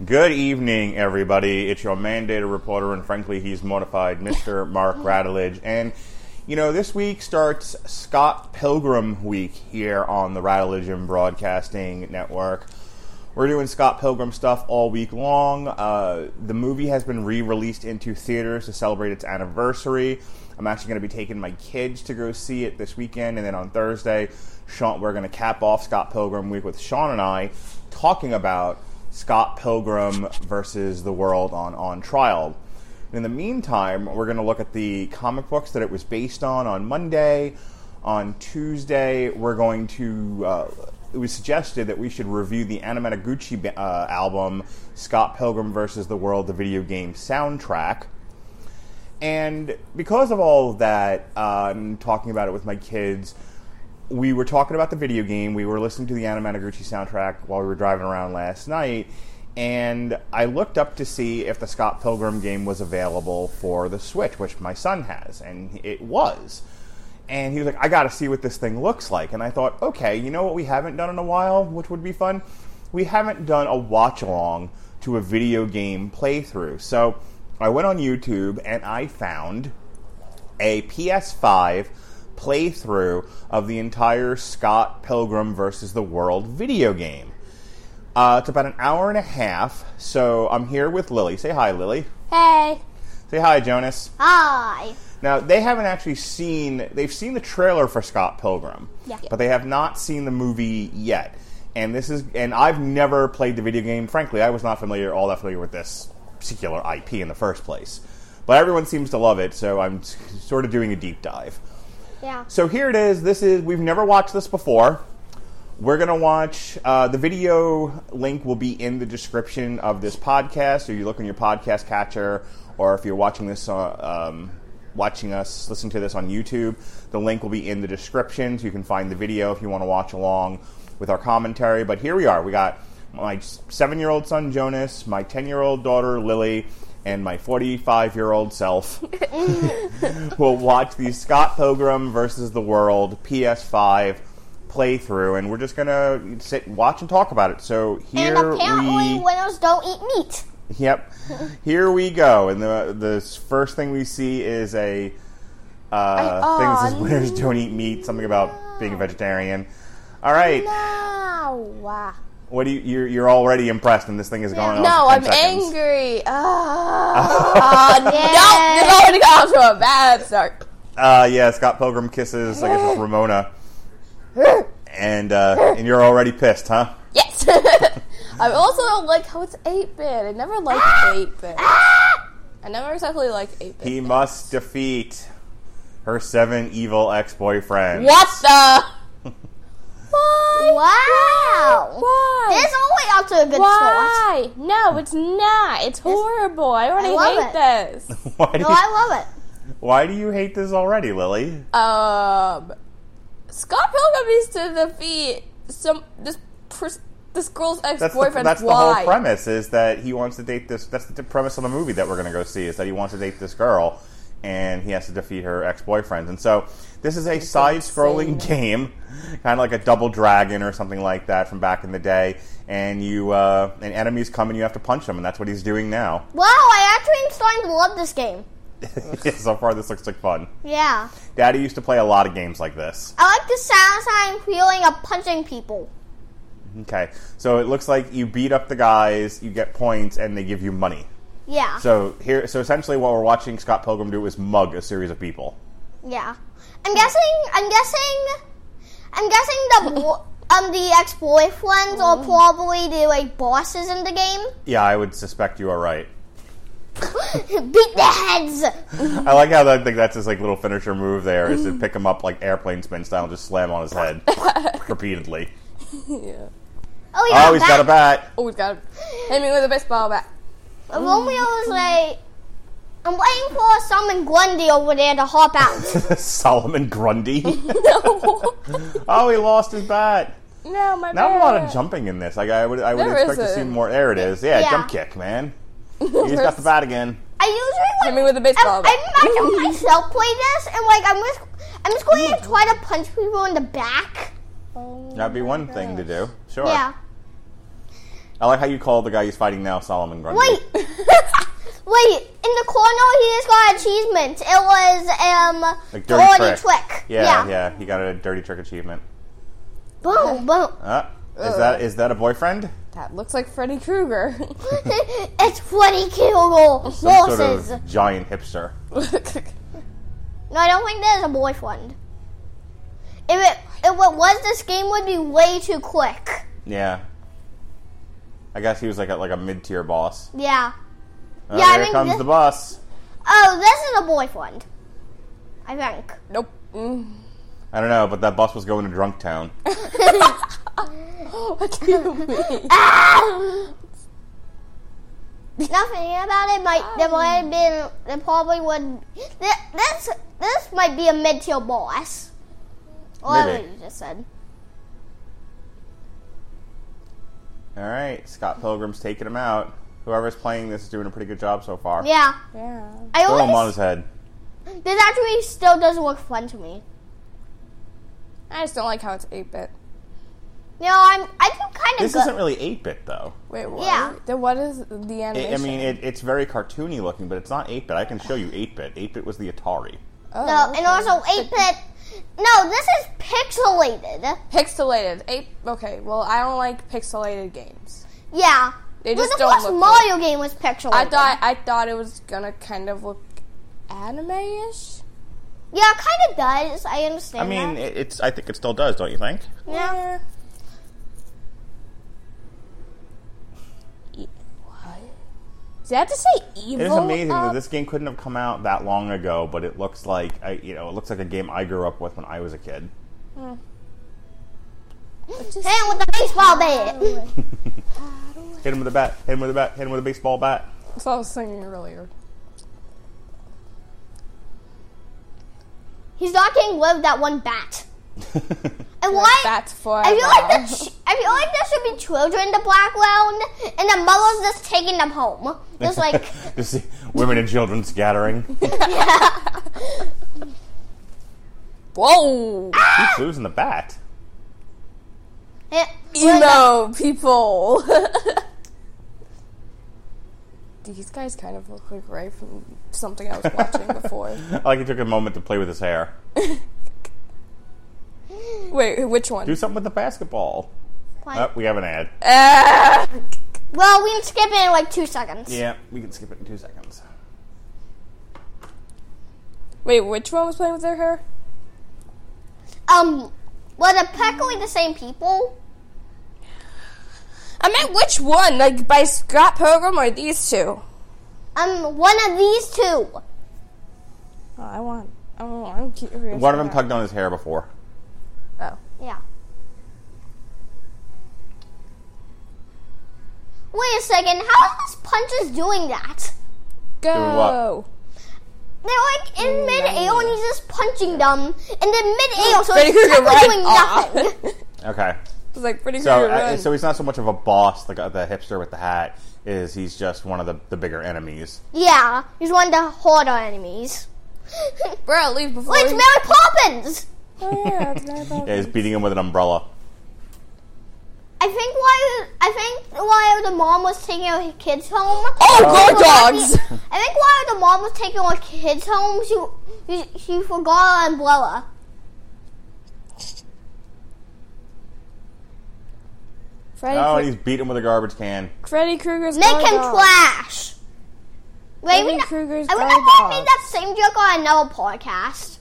Good evening, everybody. It's your mandated reporter, and frankly, he's mortified, Mr. Mark Radulich. And, you know, this week starts Scott Pilgrim Week here on the Radulich Broadcasting Network. We're doing Scott Pilgrim stuff all week long. The movie has been re-released into theaters to celebrate its anniversary. I'm actually going to be taking my kids to go see it this weekend, and then on Thursday, we're going to cap off Scott Pilgrim Week with Sean and I talking about Scott Pilgrim versus the World on trial. In the meantime, we're going to look at the comic books that it was based on Monday. On Tuesday, we're going to... it was suggested that we should review the Anna Managuchi album, Scott Pilgrim vs. the World, the video game soundtrack. And because of all of that, I'm talking about it with my kids, we were talking about the video game, we were listening to the Anna Managuchi soundtrack while we were driving around last night, and I looked up to see if the Scott Pilgrim game was available for the Switch, which my son has, and it was. And he was like, I gotta see what this thing looks like. And I thought, okay, you know what we haven't done in a while, which would be fun? We haven't done a watch-along to a video game playthrough. So I went on YouTube and I found a PS5 playthrough of the entire Scott Pilgrim vs. the World video game. It's about an hour and a half, so I'm here with Lily. Say hi, Lily. Hey. Say hi, Jonas. Hi. Now, they haven't actually they've seen the trailer for Scott Pilgrim, but they have not seen the movie yet. And I've never played the video game. Frankly, I was not all that familiar with this particular IP in the first place. But everyone seems to love it, so I'm sort of doing a deep dive. Yeah. So here it is. We've never watched this before. We're going to watch, the video link will be in the description of this podcast, or you look in your podcast catcher, or if you're watching this listening to this on YouTube, the link will be in the description, so you can find the video if you want to watch along with our commentary. But here we are. We got my 7-year-old son, Jonas, my 10-year-old daughter, Lily, and my 45-year-old self will watch the Scott Pilgrim versus the World PS5 playthrough, and we're just going to sit and watch and talk about it. So here and apparently winners don't eat meat. Yep. Here we go. And the first thing we see is a thing that says winners don't eat meat, something about being a vegetarian. All right. No. What do you're already impressed, and this thing is going on. No, for 10 I'm seconds. Angry. No, this already got off to a bad start. Yeah, Scott Pilgrim kisses, I guess it's Ramona. And you're already pissed, huh? Yes. I also don't like how it's 8-bit. I never liked 8-bit. I never exactly liked 8-bit. He must defeat her 7 evil ex-boyfriends. What the? Why? Wow. Why? This is only up to a good start. Why? No, it's not. It's horrible. I already hate this. I love it. Why do you hate this already, Lily? Scott Pilgrim needs to defeat this girl's ex-boyfriend. That's the whole premise, is that he wants to date this. That's the premise of the movie that we're going to go see, is that he wants to date this girl, and he has to defeat her ex-boyfriends. And so this is a side-scrolling game, kind of like a Double Dragon or something like that from back in the day. And and enemies come and you have to punch them, and that's what he's doing now. Wow, I actually am starting to love this game. So far, this looks like fun. Yeah. Daddy used to play a lot of games like this. I like the satisfying feeling of punching people. Okay, so it looks like you beat up the guys, you get points, and they give you money. Yeah. So essentially, what we're watching Scott Pilgrim do is mug a series of people. Yeah. I'm guessing the ex-boyfriends are probably the bosses in the game. Yeah, I would suspect you are right. Beat their heads. I like how that's his little finisher move there, is to pick him up like airplane spin style and just slam on his head repeatedly. Yeah. Oh, he's got a bat. Oh, he's got hit me with a baseball bat. Romeo was like, I'm waiting for Solomon Grundy over there to hop out. Solomon Grundy? No. Oh, he lost his bat. No, my Not bat. a lot of jumping in this. I would expect to see more. There it is. Yeah, jump kick, man. He's got the bat again. I usually hit me with a baseball bat. I imagine myself play this, and I'm just going to try to punch people in the back. That'd be one thing to do. Sure. Yeah. I like how you call the guy he's fighting now Solomon Grundy. Wait. Wait, in the corner he just got achievement. It was Like dirty trick. Yeah, he got a dirty trick achievement. Boom, boom. Is that a boyfriend? That looks like Freddy Krueger. It's Freddy Krueger. Some Horses. sort of giant hipster. No, I don't think there's a boyfriend. If it was, this game would be way too quick. Yeah. I guess he was like a mid-tier boss. Yeah. Oh, Yeah, I here mean, comes the bus. Oh, this is a boyfriend. I think. Nope. I don't know, but that bus was going to Drunk Town. What do you mean? Nothing about it. There might have been. There probably would. This might be a mid-tier boss. Or Maybe. what you just said. All right, Scott Pilgrim's taking him out. Whoever's playing this is doing a pretty good job so far. Yeah. Yeah. I Throw him on always. his head. This actually still doesn't look fun to me. I just don't like how it's 8-bit. You know, I do kind of This good. isn't really 8-bit, though. Wait, what? Yeah. Then what is the animation? I mean, it's very cartoony looking, but it's not 8-bit. I can show you 8-bit. 8-bit was the Atari. Oh, No, okay. and also 8-bit. No, this is pixelated. Pixelated. Okay, well, I don't like pixelated games. Yeah. They But just the don't first look Mario game was pixelated. I thought it was gonna kind of look anime-ish. Yeah, it kind of does. I understand. I mean, that. I think it still does, don't you think? Yeah. What? Did I have to say evil? It is amazing that this game couldn't have come out that long ago, but it looks like it looks like a game I grew up with when I was a kid. Just Hit him with the baseball bat. Hit him with a bat. Hit him with a bat. Hit him with a baseball bat. That's what I was singing earlier. He's not getting rid of that one bat. And why? That's forever. I feel like there should be children in the background, and the mother's just taking them home. Just like, Just see women and children scattering. Whoa! Keeps losing the bat. Emo people. These guys kind of look like Ray from something I was watching before. I like he took a moment to play with his hair. Wait, which one? Do something with the basketball. Oh, we have an ad. Well, we can skip it in like 2 seconds. Yeah, we can skip it in 2 seconds. Wait, which one was playing with their hair? Were the practically the same people? I meant which one? Like by Scott Pilgrim or these two? One of these two. Oh, I'm curious. One of them tugged on his hair before. Oh. Yeah. Wait a second. How are these punches doing that? Go. Doing what? They're like in mid-air and he's just punching them. And then mid-air, so Freddy it's Krueger technically doing right nothing. Okay. It's like pretty So, good. so he's not so much of a boss, the hipster with the hat. He's just one of the bigger enemies. Yeah, he's one of the harder enemies. Bro, leave before. Wait, it's Mary Poppins! Oh yeah, it's Mary Poppins. Yeah, he's beating him with an umbrella. I think while the mom was taking her kids home. Oh, guard dogs! I think while the mom was taking her kids home, she forgot her umbrella. Oh, and he's beating him with a garbage can. Freddy Krueger's Make guard him dog. trash. Wait, Freddy Krueger's I guard wonder if I made dog. that same joke on another podcast.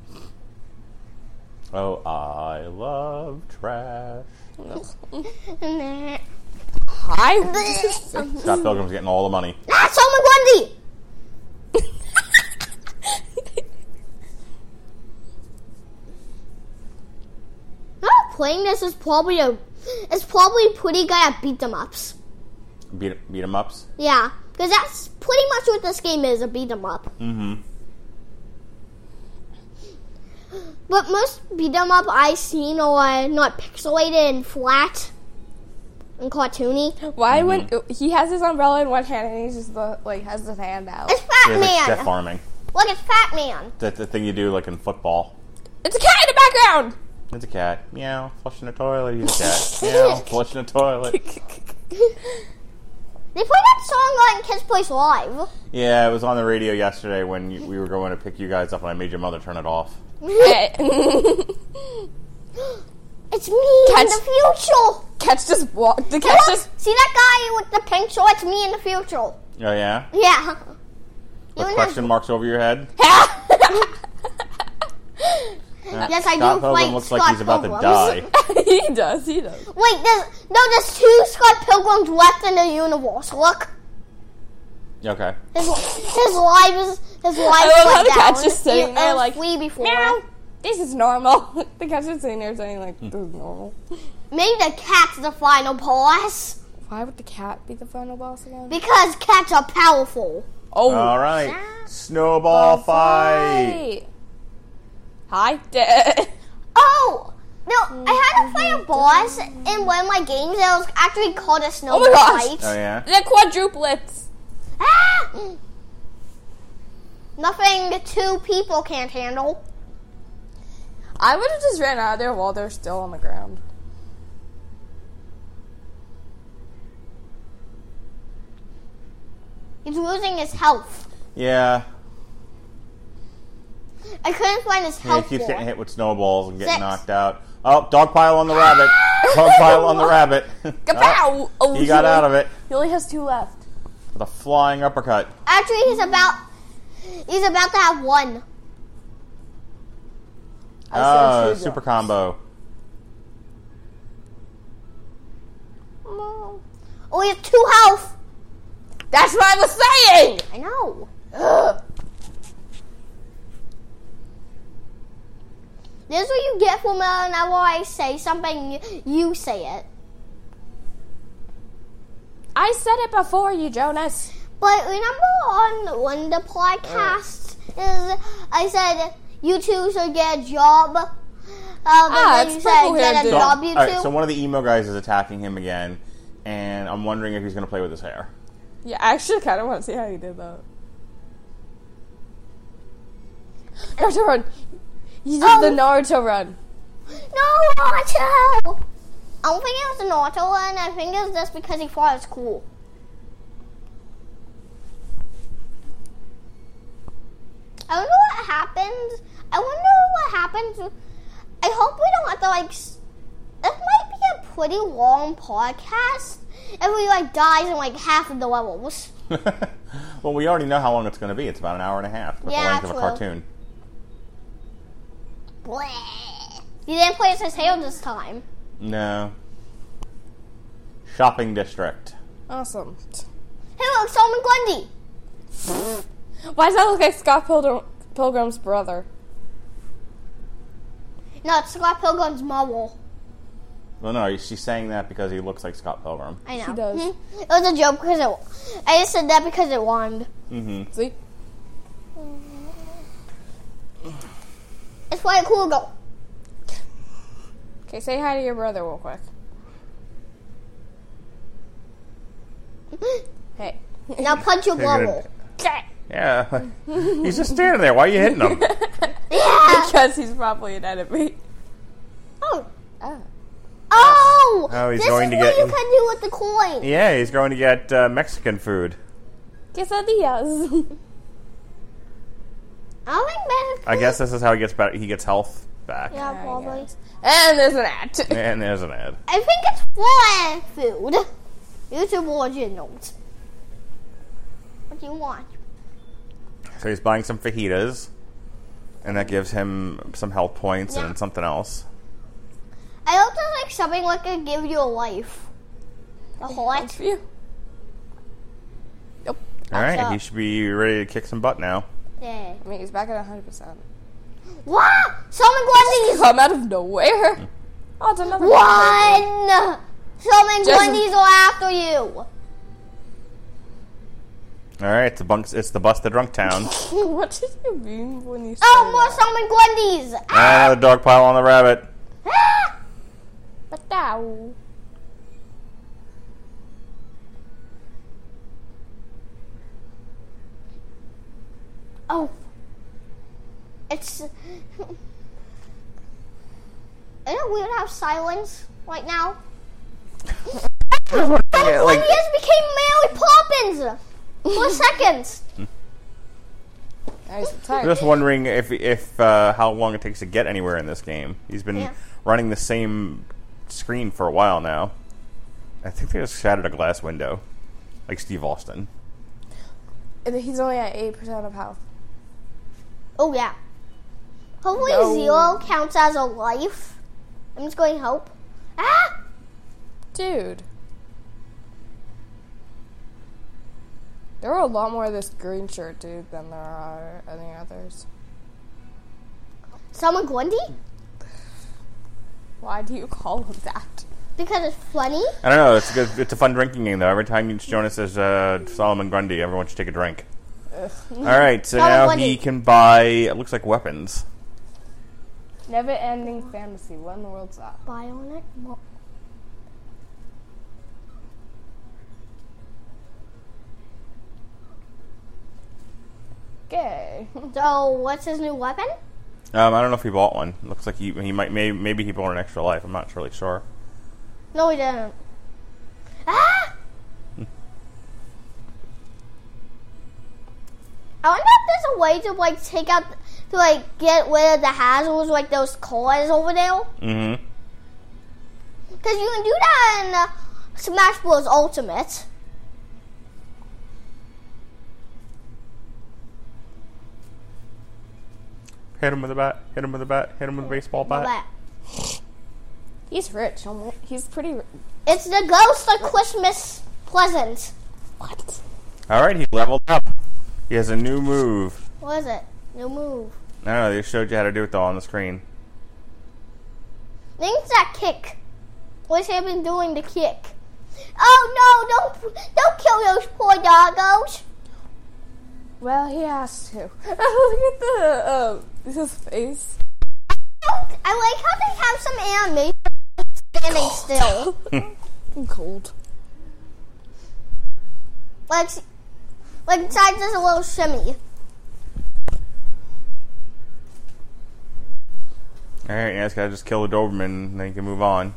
Oh, I love trash. Hi. Scott Pilgrim's getting all the money. That's Solomon Grundy! Playing this is probably pretty good at beat 'em ups. Beat 'em ups. Yeah, because that's pretty much what this game is, a beat 'em up. Mm-hmm. But most beat 'em up I've seen are not pixelated and flat and cartoony. Why when he has his umbrella in one hand and he's just has his hand out? It's Fat Yeah, like Jeff Man. Farming. Look, it's Fat Man. The thing you do like in football. It's a cat in the background. It's a cat. Meow. Flushing a toilet. He's a cat. Meow. Flushing a toilet. They play that song on Kids Place Live. Yeah, it was on the radio yesterday when we were going to pick you guys up, and I made your mother turn it off. Hey. It's me in Catch- the future. Catch just walk. The catch just. See that guy with the pink shorts? It's me in the future. Oh, yeah? Yeah. With Even question marks over your head? Yes, I Scott do Pilgrim fight looks like Scott he's about to Pilgrims. die. He does. Wait, there's 2 Scott Pilgrims left in the universe. Look. Okay. His life is I love how went the cat's down. just sitting there like, Flea before. meow. This is normal. The cat's just sitting there saying like, this is normal. Maybe the cat's the final boss. Why would the cat be the final boss again? Because cats are powerful. Oh. All right. Snowball fight. Hi. Oh! No, I had to fight a boss in one of my games that was actually called a snowball gosh. fight. Oh, yeah? The quadruplets. Ah! Nothing 2 people can't handle. I would have just ran out of there while they're still on the ground. He's losing his health. Yeah. I couldn't find his He health keeps getting bar. hit with snowballs and getting 6. knocked out. Oh, dog pile on the rabbit. Dog pile on the rabbit. Kapow! Oh, He got out of it He only has 2 left. with a flying uppercut. Actually, he's about to have 1. Oh, super combo. Oh, he has 2 health. That's what I was saying! I know. Ugh. This is what you get from whenever I say something, you say it. I said it before you, Jonas. But remember on one of the podcasts, I said you two should get a job. Then it's you said purple get hair a dude. job, you two. Alright, so one of the emo guys is attacking him again, and I'm wondering if he's going to play with his hair. Yeah, I actually kind of want to see how you did that. Naruto run. You did the Naruto run. No, Naruto! I don't think it was a Naruto one. I think it was just because he thought it was cool. I wonder what happens. I wonder what happens. I hope we don't have to like. This might be a pretty long podcast if we like dies in like half of the levels. Well, we already know how long it's going to be. It's about an hour and a half. With the Yeah, length of a true. cartoon. Bleh. You didn't play as his hair this time. No. Shopping district. Awesome. Hey, look, Solomon Grundy. Why does that look like Scott Pilgrim's brother? No, it's Scott Pilgrim's mother. Well, no, she's saying that because he looks like Scott Pilgrim. I know. He does. It was a joke because I just said that because it rhymed. Mm-hmm. See? It's quite cool though. Okay, say hi to your brother real quick. Hey. Now punch your bubble. Okay. Yeah. He's just standing there. Why are you hitting him? Yeah. Because he's probably an enemy. Oh. Oh. Oh. Oh, he's this going is to what get- you can do with the coin. Yeah, he's going to get Mexican food. Quesadillas. I don't think Mexican. I guess this is how he gets better. He gets health back. Yeah, I probably. guess. And there's an ad. And there's an ad. I think it's foreign food. YouTube originals. What do you want? So he's buying some fajitas, and that gives him some health points Yeah. and something else. I hope there's like something like to give you a life. A heart. For you. Nope. All right, up. he should be ready to kick some butt now. Yeah. I mean, he's back at 100%. Wow! Solomon Grundy's Come out of nowhere. Oh, it's another one. Solomon Just- Grundy's are after you. All right, it's the bus to Drunk Town. What did you mean when you said Oh, more that? Solomon Grundy's. Another dog pile on the rabbit. Ah! But ow. Oh. It's. Isn't it weird to have silence right now? When he just became Mary Poppins for seconds. I'm just wondering if how long it takes to get anywhere in this game. He's been running the same screen for a while now. I think they just shattered a glass window, like Steve Austin. He's only at 8% of health. Oh yeah. Hopefully 0 counts as a life. I'm just going hope. Ah! Dude. There are a lot more of this green shirt dude than there are any others. Solomon Grundy? Why do you call him that? Because it's funny. I don't know. It's good. It's a fun drinking game, though. Every time Jonas says Solomon Grundy, everyone should take a drink. All right, so now he can buy, it looks like, weapons. Never-ending fantasy. What in the world's that? Bionic. Okay. So, what's his new weapon? I don't know if he bought one. Looks like he might maybe he bought an extra life. I'm not really sure. No, he didn't. Ah! I wonder if there's a way to take out to get rid of the hazards like those cars over there. Mm-hmm. Because you can do that in Smash Bros. Ultimate. Hit him with a bat. Hit him with a bat. Hit him with a baseball bat. He's rich. He's pretty rich. It's the ghost of Christmas present. What? All right, he leveled up. He has a new move. What is it? New move. I don't know. They showed you how to do it though on the screen. I think it's that kick. What's he been doing the kick? Oh no! Don't kill those poor doggos. Well, he has to. Look at his face. I like how they have some animation standing still. I'm cold. Like inside there's a little shimmy. Alright, now it's gotta just kill the Doberman and then you can move on.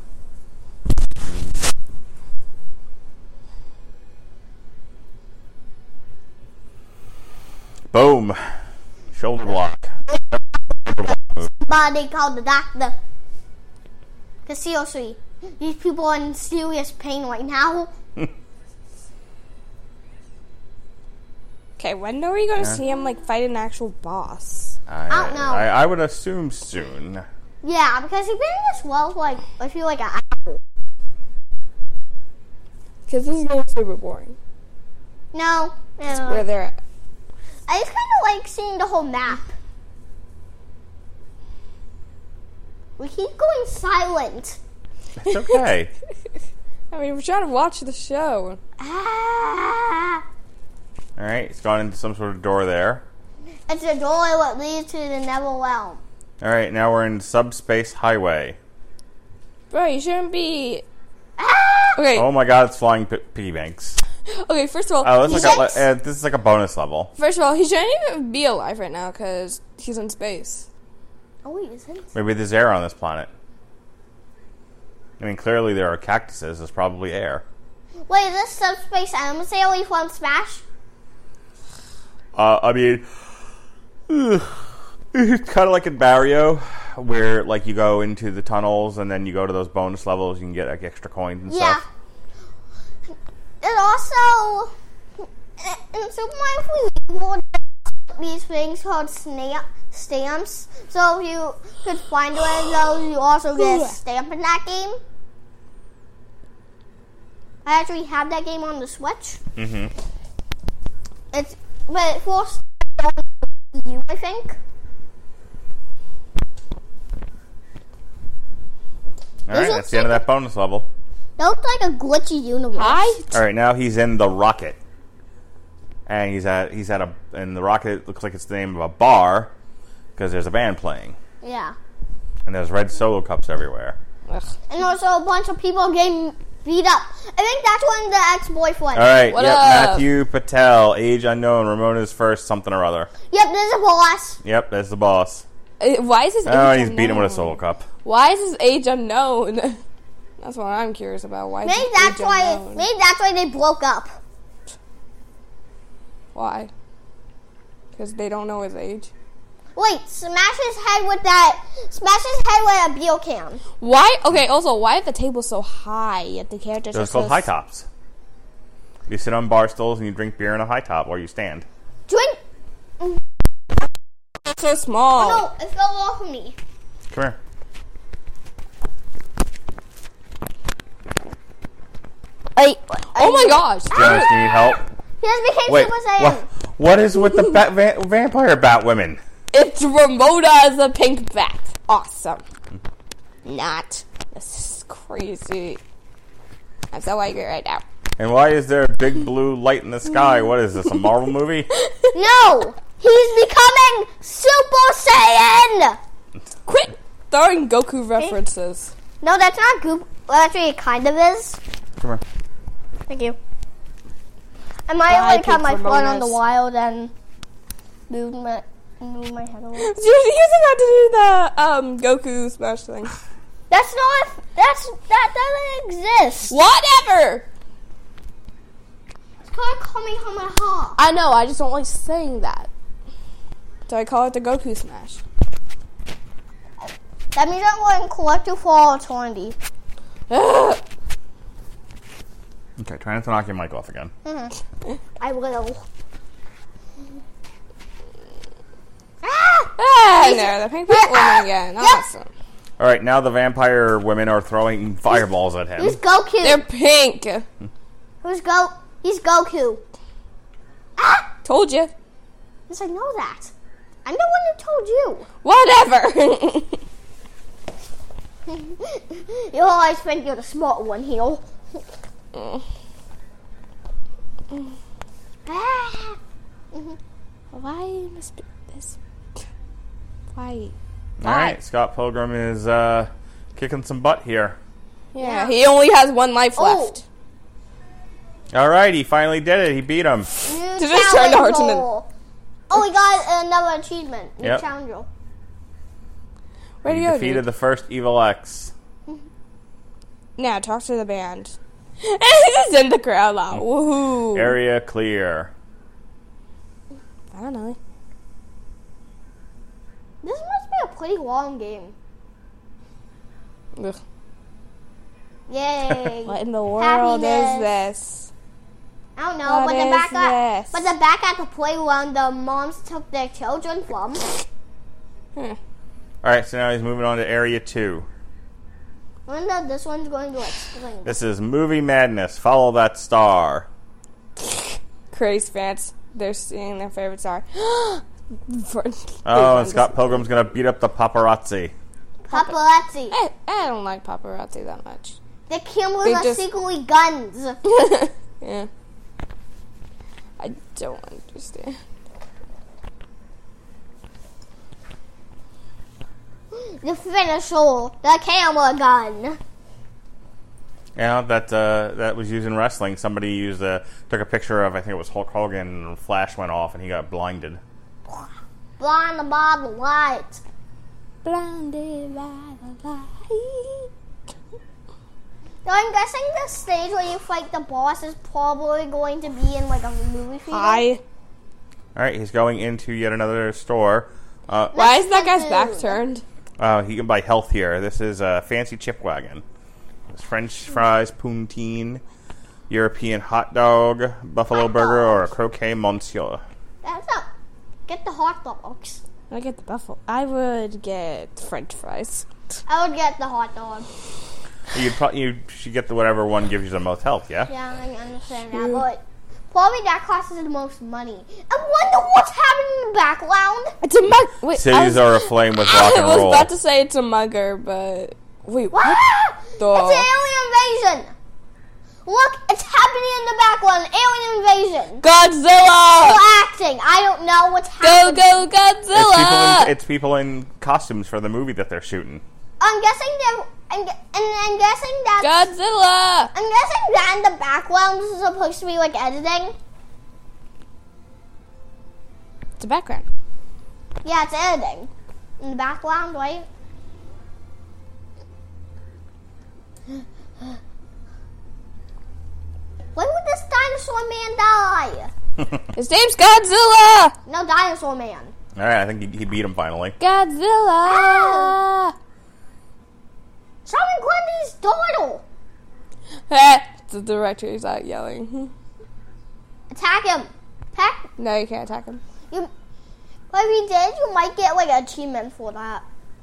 Boom. Shoulder block. Somebody called the doctor. Because seriously, these people are in serious pain right now. Okay, when are we going to see him fight an actual boss? I don't know. I would assume soon. Yeah, because he's been in this world I feel like an hour. Because this is not super boring. No. It's where they're at. I just kind of like seeing the whole map. We keep going silent. It's okay. I mean, we're trying to watch the show. Ah! Alright, it's gone into some sort of door there. It's a door that leads to the Nether Realm. Alright, now we're in Subspace Highway. Bro, you shouldn't be... Ah! Okay. Oh my god, it's flying piggy banks. Okay, first of all... Oh, this is like a bonus level. First of all, he shouldn't even be alive right now because he's in space. Oh, he isn't? Maybe there's air on this planet. I mean, clearly there are cactuses. There's probably air. Wait, is this Subspace Emissary from Smash? I mean, it's kind of like in Barrio, where you go into the tunnels and then you go to those bonus levels. You can get extra coins and stuff. And also, in Super Mario 3, these things called stamps. So if you could find one of those, you also get a stamp in that game. I actually have that game on the Switch. Mm-hmm. But for you, I think. Alright, that's the end of that bonus level. That looks like a glitchy universe. Alright, now he's in the rocket. And and the rocket looks like it's the name of a bar because there's a band playing. Yeah. And there's red Solo cups everywhere. Ugh. And also a bunch of people getting beat up. I think that's one of the ex-boyfriends. Alright, What yep, up? Matthew Patel, age unknown, Ramona's first something or other. Yep, there's a boss. Yep, that's the boss. Why is his age Oh, and he's unknown? beating him with a Solo cup. Why is his age unknown? That's what I'm curious about. Why? Maybe is that's age why. unknown? Maybe that's why they broke up. Why? Because they don't know his age. Wait, smash his head with a beer can. Why? Okay. Also, why are the tables so high? If the characters Those are called so high tops. You sit on bar stools and you drink beer in a high top, or you stand. Drink. so small. Oh no, it fell off of me. Come here. Oh my gosh! Jonas, do you need help? He just became Wait, Super Saiyan. what is with the vampire bat women? It's Ramona as a pink bat. Awesome. Not. This is crazy. I'm so angry right now. And why is there a big blue light in the sky? What is this, a Marvel movie? No, he's becoming Super Saiyan. Quit throwing Goku references. No, that's not Goop. Well, actually, it kind of is. Come here. Thank you. I might Bye, have my Pink foot on the Ramonas. wild and move my head away. He was about to do the Goku smash thing. That doesn't exist. Whatever. It's called Kamehameha. I know. I just don't like saying that. So I call it the Goku smash. That means I'm going to collect you for all eternity. Ugh. Okay, try not to knock your mic off again. I will. There, the pink bat woman again. Awesome. All right, now the vampire women are throwing fireballs at him. Who's Goku? They're pink. He's Goku. Told you. Yes, I know that. I'm the one who told you. Whatever. You always think you're the smart one here. Why must be this? Why? All right, Scott Pilgrim is kicking some butt here. Yeah, he only has one life left. All right, he finally did it. He beat him. New just turn the hearts challenger. Oh, we got another achievement. New Yep. challenger. Where'd He he go? defeated Dude? the first Evil X. Now talk to the band. And he's in the crowd now. Woohoo! Area clear. I don't know. This must be a pretty long game. Ugh. Yay. What in the world Happiness. is this? I don't know, What but the is back at this? but the back at the playground the moms took their children from. All right, so now he's moving on to Area 2. I wonder this one's going to explain. This is Movie Madness. Follow that star. Crazy fans. They're seeing their favorite star. Oh, and Scott Pilgrim's going to beat up the paparazzi. Paparazzi. I don't like paparazzi that much. The cameras They are just- secretly guns. Yeah. I don't understand. The finisher, the camera gun. Yeah, that was used in wrestling. Somebody took a picture of, I think it was Hulk Hogan, and a flash went off and he got blinded. Blind by the light. Blinded by the light. So I'm guessing the stage where you fight the boss is probably going to be in like a movie theater. Hi. All right, he's going into yet another store. Why is that guy's back turned? He can buy health here. This is a fancy chip wagon. There's French fries, poutine, European hot dog, buffalo burger, or a croquet monsieur. That's up. Get the hot dogs. I get the buffalo. I would get French fries. I would get the hot dog. You should get the whatever one gives you the most health, yeah? Yeah, I understand that, but probably that costs the most money. I wonder what's happening in the background. It's a mug. Wait, Cities are aflame with rock I and was roll. about to say it's a mugger, but wait, what? Ah! the- It's an alien invasion. Look, it's happening in the background. Alien invasion. Godzilla! They're acting. I don't know what's Go, happening. go, Godzilla! It's people in costumes for the movie that they're shooting. I'm guessing I'm guessing that. Godzilla! I'm guessing that in the background is supposed to be like editing. It's a background. Yeah, it's editing in the background, right? When would this dinosaur man die? His name's Godzilla! No, dinosaur man. All right, I think he beat him finally. Godzilla! Ow. Summon Grundy's daughter. The director is out yelling. Attack him. Attack. No, you can't attack him. But if you did, you might get like an achievement for that.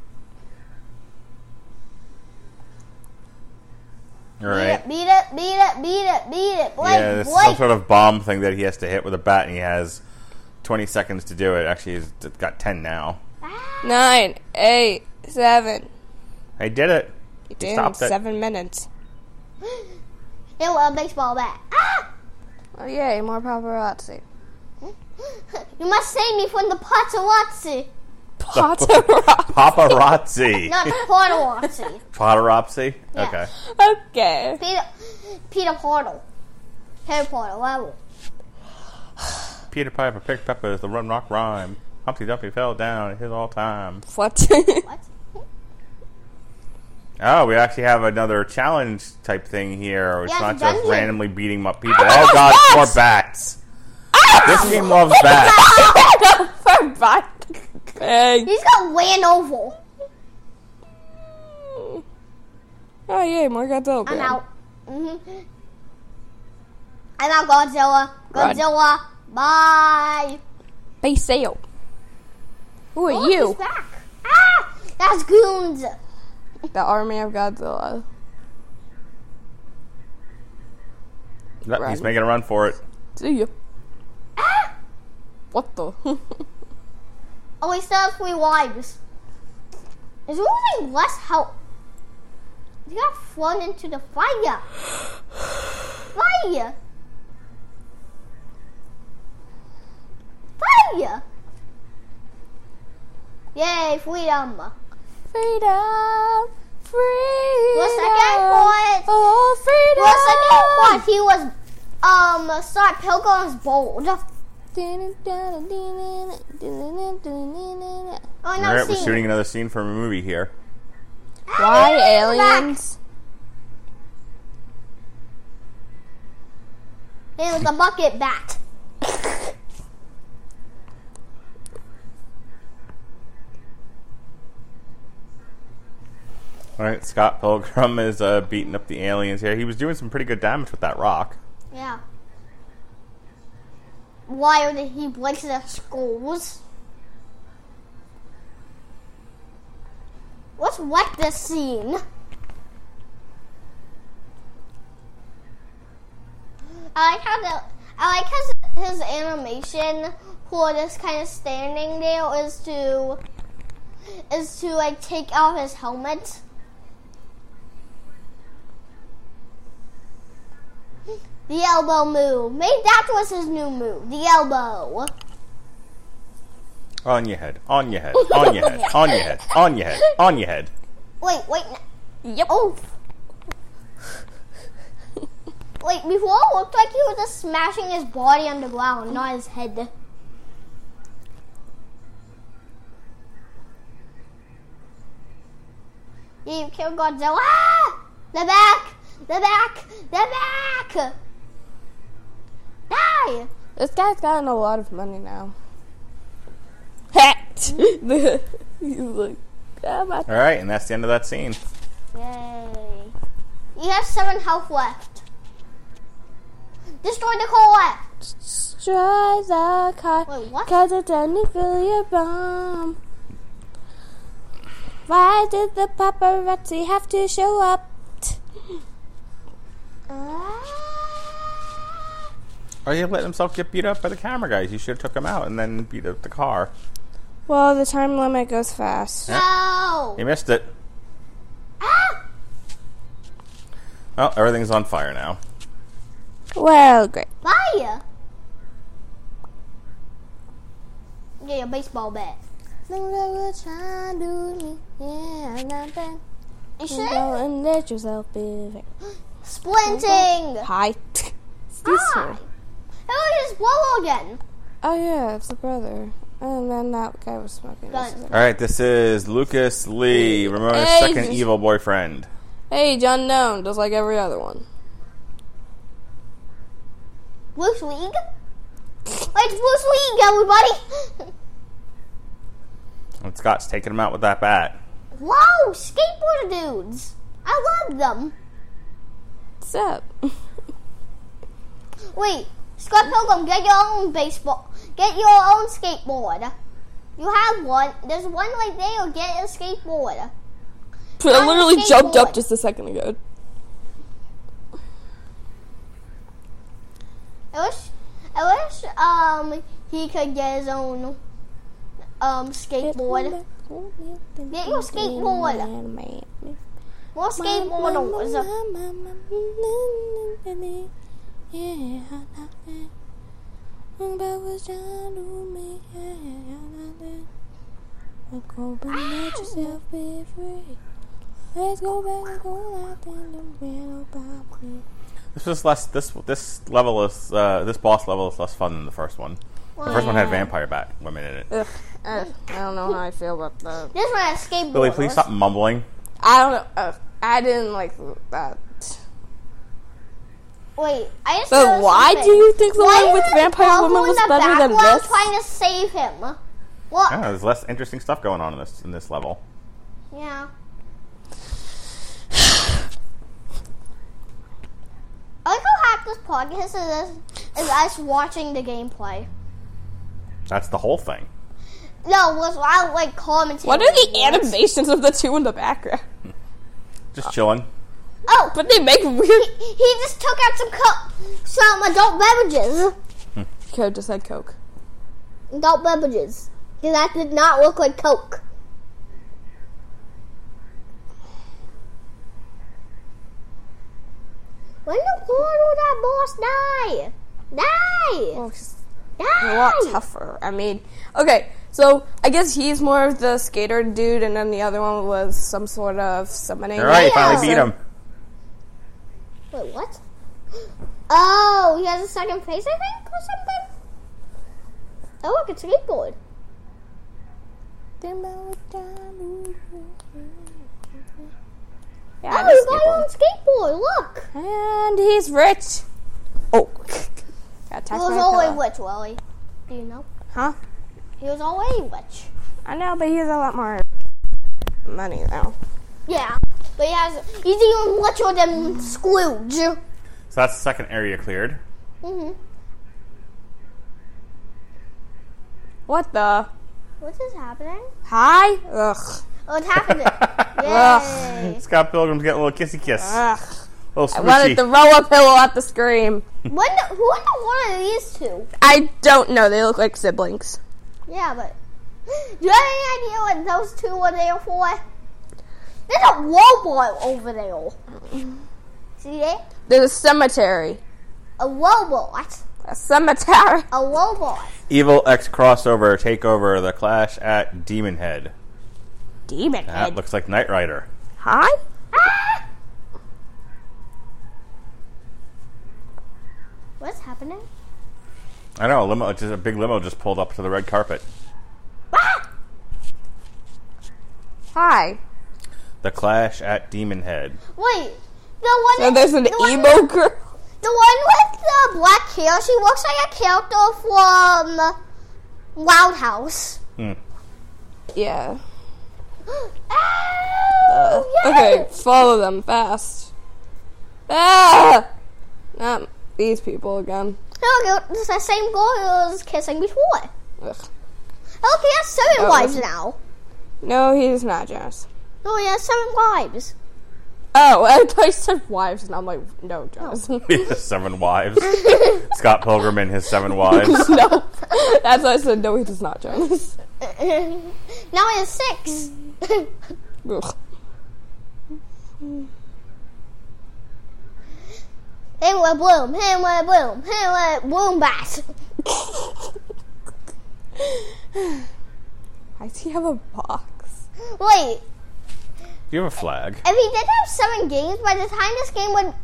All right. Beat it. Blake, Yeah, this is Blake. some sort of bomb thing that he has to hit with a bat, and he has 20 seconds to do it. Actually, he's got 10 now. 9, 8, 7. I did it. You did in Stopped it. 7 minutes. It was a baseball bat. Ah! Oh yay, more paparazzi. You must save me from the paparazzi. Paparazzi. Paparazzi. Not the paparazzi. Paparazzi? Yeah. Okay. Okay. Peter Portal. Harry Potter level. Peter Piper picked peppers, the Rum Rock rhyme. Humpty Dumpty fell down his all time. What? What? Oh, we actually have another challenge type thing here. It's Yeah, not it's a just dungeon. randomly beating up people. Oh, Oh god, bats! more bats. This game loves bats. Bye. Hey. He's got ran over. Oh yay, more Godzilla. I'm out. I'm out, Godzilla. Run. Godzilla. Bye. Base sale. Who are Oh, you? he's back. Ah! That's Goons. The army of Godzilla. Look, Run. he's making a run for it. See you. Ah! What the? Oh, he still has 3 lives. Is there only less help? He got flung into the fire. Fire. Fire. Yay, freedom. Freedom. Freedom. The second part. Oh, freedom. The second part, he was Scott Pilgrim's bold. Oh, Alright, no, we're shooting another scene from a movie here. Why aliens? It was a bucket bat. Alright, Scott Pilgrim is beating up the aliens here. He was doing some pretty good damage with that rock. Yeah. Why did he break their skulls? Let's wreck this scene. I like his animation for this kind of standing there is to like take off his helmet. The elbow move. Maybe that was his new move. The elbow. On your head, on your head, on your head, on your head, on your head, on your head. Wait. Yep. Oh. Wait, before it looked like he was just smashing his body on the ground, not his head. Yeah, you killed Godzilla. Ah! The back! The back! The back! Die! This guy's gotten a lot of money now. Hat. He's like, yeah, my Alright, and that's the end of that scene. Yay. You have 7 health left. Destroy the core! destroy the car. Wait, what? Cause it's a nuclear bomb. Why did the paparazzi have to show up? Or he let himself get beat up by the camera guys. You should have took him out and then beat up the car. Well, the time limit goes fast. No! He missed it. Ah! Well, everything's on fire now. Well, great. Fire! Get a baseball bat. You should Go and let yourself be there. splinting! Hi. Excuse Hi! me. Oh, his brother again. Oh yeah, it's the brother. And then that guy was smoking. Done. Alright, this is Lucas Lee, Ramona's Hey, second just- evil boyfriend. Age unknown, just like every other one. Bruce League? It's Bruce League, everybody! And Scott's taking him out with that bat. Wow, skateboarder dudes! I love them. What's up? Wait, Scott Pilgrim, get your own baseball. Get your own skateboard. You have one. There's one right there. Get a skateboard. I literally jumped up skateboard. just a second ago. I wish he could get his own skateboard. Get your skateboard. More skateboarders. This was less. This level is this boss level is less fun than the first one. The first one had vampire bat women in it. Ugh, I don't know how I feel about that. This one has skateboarders. Billy, please stop mumbling. I don't know. I didn't like that. Wait, I just But noticed why something. do you think the Why one with is vampire Pablo women in was the better than background this? trying to save him? What? Yeah, there's less interesting stuff going on in this level. Yeah. I like how half this podcast is us watching the gameplay. That's the whole thing. No, was I like commenting. What are the animations of the two in the background? Just chilling. Oh, But they make weird. he just took out some adult beverages. Coke just said Coke. Adult beverages. That did not look like Coke. When the porn will that boss die? Die! Well, it's Die! a lot tougher. I mean, okay, so I guess he's more of the skater dude, and then the other one was some sort of summoning. All right, you finally Yeah. beat him. Wait, what? Oh, he has a second face, I think, or something? Oh, look, it's a skateboard. Yeah, Oh, this you got your own skateboard, look! and he's rich. Oh, got He attacked was by a always pillow. rich, Willie. Do you know? Huh? He was always rich. I know, but he has a lot more money now. Yeah, but he's even richer than Scrooge. So that's the second area cleared. What the? What is happening? Hi? Ugh. Oh, it's happening. Yay. Scott Pilgrim's getting a little kissy kiss. Ugh. Little I wanted smoochy. to roll a pillow at the scream. Who wonder one of these two? I don't know. They look like siblings. Yeah, but do you have any idea what those two were there for? There's a robot over there. See it? There's a cemetery. A robot. A cemetery. A robot. Evil X crossover takeover the Clash at Demon Head. Demon That head. looks like Knight Rider. Hi? Ah! What's happening? I know, a big limo just pulled up to the red carpet. Ah! Hi. The Clash at Demon Head. Wait, the one. So there's an the one emo with- girl. The one with the black hair. She looks like a character from Wild House. Yeah. Oh, yes! Okay, follow them fast. Ah! Not these people again. Look, it's the same girl who was kissing before. Ugh. Look, he has 7 Oh, wives listen. now. No, he's not, Janice. No, he has 7 wives. Oh, I thought you said wives, and I'm like, no, Janice. He has 7 wives. Scott Pilgrim and his 7 wives. No. That's why I said, no, he does not, Janice. Now he has 6. Ugh. Anyway, bloom. Anyway, bloom. Anyway, bloom bat. I see you have a box. Wait, Do you have a flag? if he did have 7 games, by the time this game would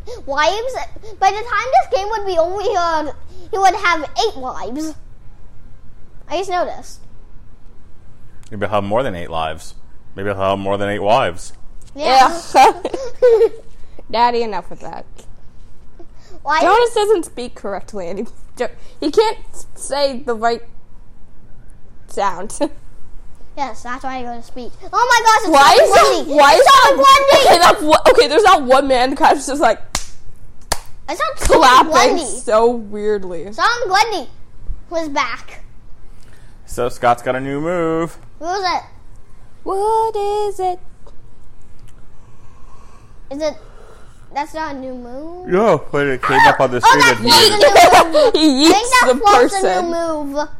be over, he would have 8 wives. I just noticed. Maybe he'll have more than 8 lives. Maybe he'll have more than 8 wives. Yeah. Daddy, enough with that. Why? Jonas doesn't speak correctly, and he can't say the right sound. Yes, that's why I go to speech. Oh my gosh, it's Why is Sonic Wendy. Why is It's Sonic that? Wendy. Okay, there's not one man kind of just like It's not Sonic clapping Wendy. so weirdly. Sonic Wendy was back. So Scott's got a new move. What was it? What is it? Is it? That's not a new move. No, when it came up on the Oh, screen, that's it not needed- a new move. He I think yeets that the float's a person. new move.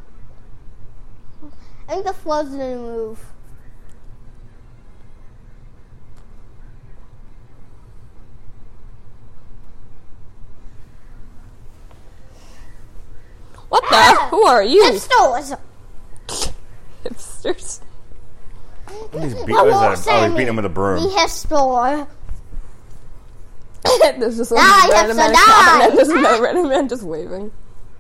I think the float's a new move. What the? Who are you? It's stores. Hipsters. He's beating him with a broom. The store. There's just Die, one random man hipster, die! and there's another random man just waving.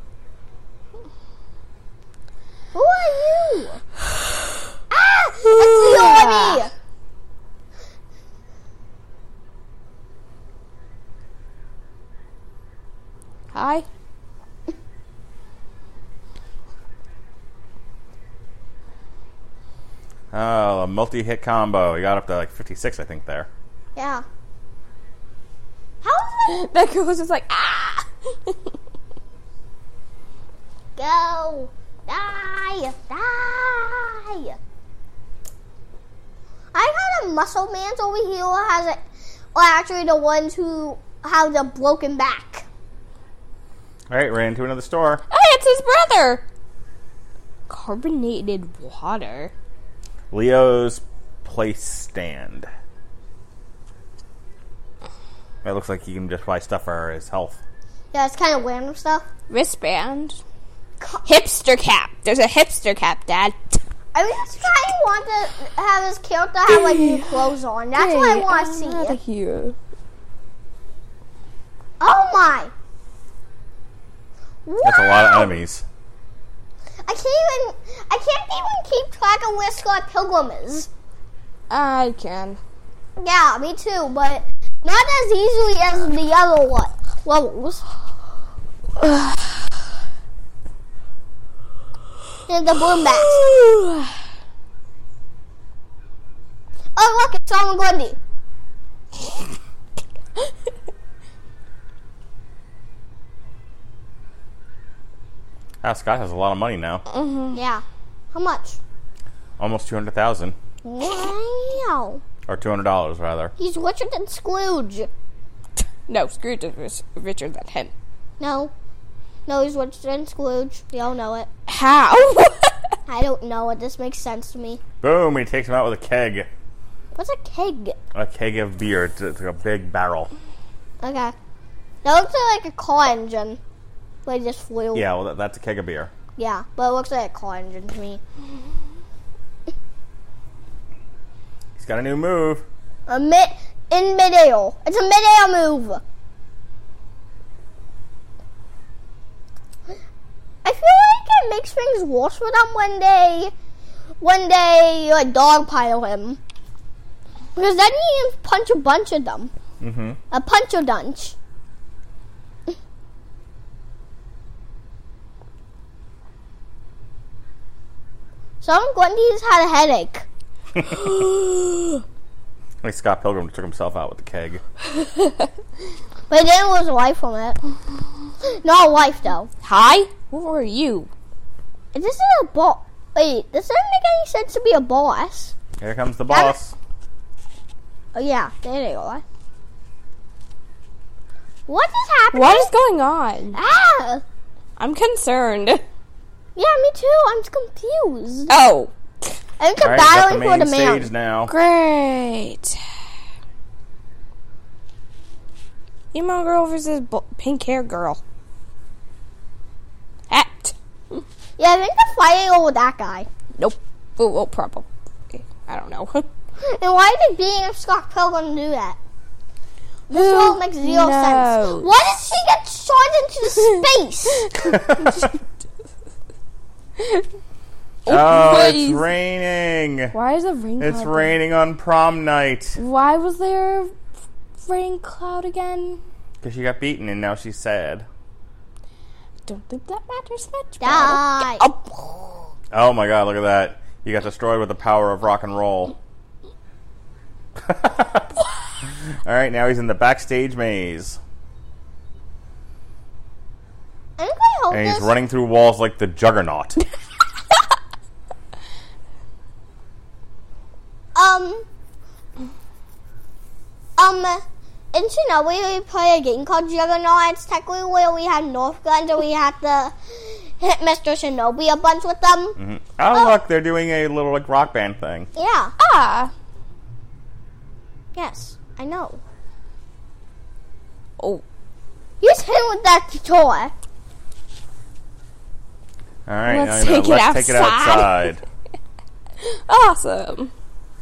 Who are you? It's Leonie. Hi. Oh, a multi-hit combo. He got up to like 56, I think, there. Yeah. How is it? That girl was just like, ah! Go. Die. Die. I got a muscle man's over here who has it. Or actually the ones who have the broken back. All right, ran to another store. Hey, it's his brother! Carbonated water. Leo's place stand. It looks like he can just buy stuff for his health. Yeah, it's kind of random stuff. Wristband. Hipster cap. There's a hipster cap, Dad. I just kind of want to have his character have like new clothes on. That's what I want to see. Out of here. Oh my! That's a lot of enemies. I can't even keep track of where Scott Pilgrim is. I can. Yeah, me too, but not as easily as the other one levels. And the boombacks. Oh look, it's Sonic Wendy. Scott has a lot of money now. Yeah. How much? Almost 200,000. Wow. Or $200, rather. He's richer than Scrooge. No, Scrooge is richer than him. No. No, he's richer than Scrooge. We all know it. How? I don't know it. This makes sense to me. Boom, he takes him out with a keg. What's a keg? A keg of beer. It's like a big barrel. Okay. That looks like a car engine. But it just flew. Yeah, well, that's a keg of beer. Yeah, but it looks like a car engine to me. He's got a new move. In midair. It's a midair move. I feel like it makes things worse for them when they like dogpile him. Because then he can punch a bunch of them. Mm-hmm. A punch-a-dunch. Sonic Wendy's had a headache. Like Scott Pilgrim took himself out with the keg. But he didn't lose a life from it. Not a life, though. Hi? Who are you? This is a boss. Wait, this doesn't make any sense to be a boss. Here comes the boss. Oh, yeah. There they go. What is happening? What is going on? Ah! I'm concerned. Yeah, me too. I'm confused. Oh. I think they're All right, got battling the for main the man. stage now. Great. Emo girl versus pink hair girl. Act. Yeah, I think they're fighting over that guy. Nope. Well, probably. I don't know. And why are they beating Scott Pilgrim to do that? This all makes zero knows? sense. Why did she get shot into space? Oh, please. it's raining. Why is a rain cloud? It's raining on prom night. Why was there a rain cloud again? Because she got beaten and now she's sad. Don't think that matters much. Die. Oh. Oh my god, look at that. You got destroyed with the power of rock and roll. Alright, now he's in the backstage maze. I think I hope And he's this. running through walls like the Juggernaut. In Shinobi, we play a game called Juggernaut. It's technically where we had North Guns and we had to hit Mr. Shinobi a bunch with them. Mm-hmm. Oh, look, they're doing a little like rock band thing. Yeah. Ah. Yes, I know. Oh. He's hit with that toy. Alright, Let's now take it let's take it outside. outside. Awesome.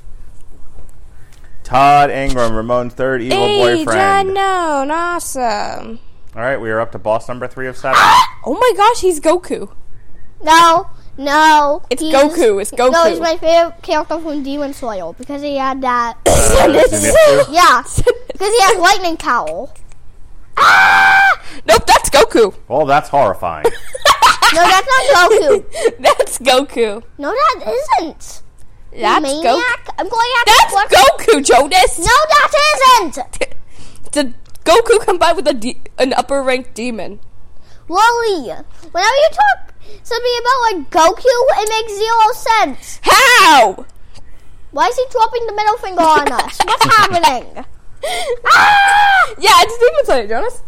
Todd Ingram, Ramon's third evil boyfriend. Unknown. Awesome. Alright, we are up to boss number 3 of 7. Oh my gosh, he's Goku. No. It's Goku. It's Goku. No, he's my favorite character from Demon Slayer because he had that. Zenitsu? Yeah, because he has lightning cowl. Nope, that's Goku. Well, that's horrifying. No, that's not Goku. That's Goku. No, that isn't. That's Maniac. Goku. I'm going after. That's Goku, Jonas. No, that isn't. It's a Goku combined with an upper ranked demon. Wally, whenever you talk something about like Goku, it makes 0 sense. How? Why is he dropping the middle finger on us? What's happening? Yeah, it's Demon Slayer, Jonas.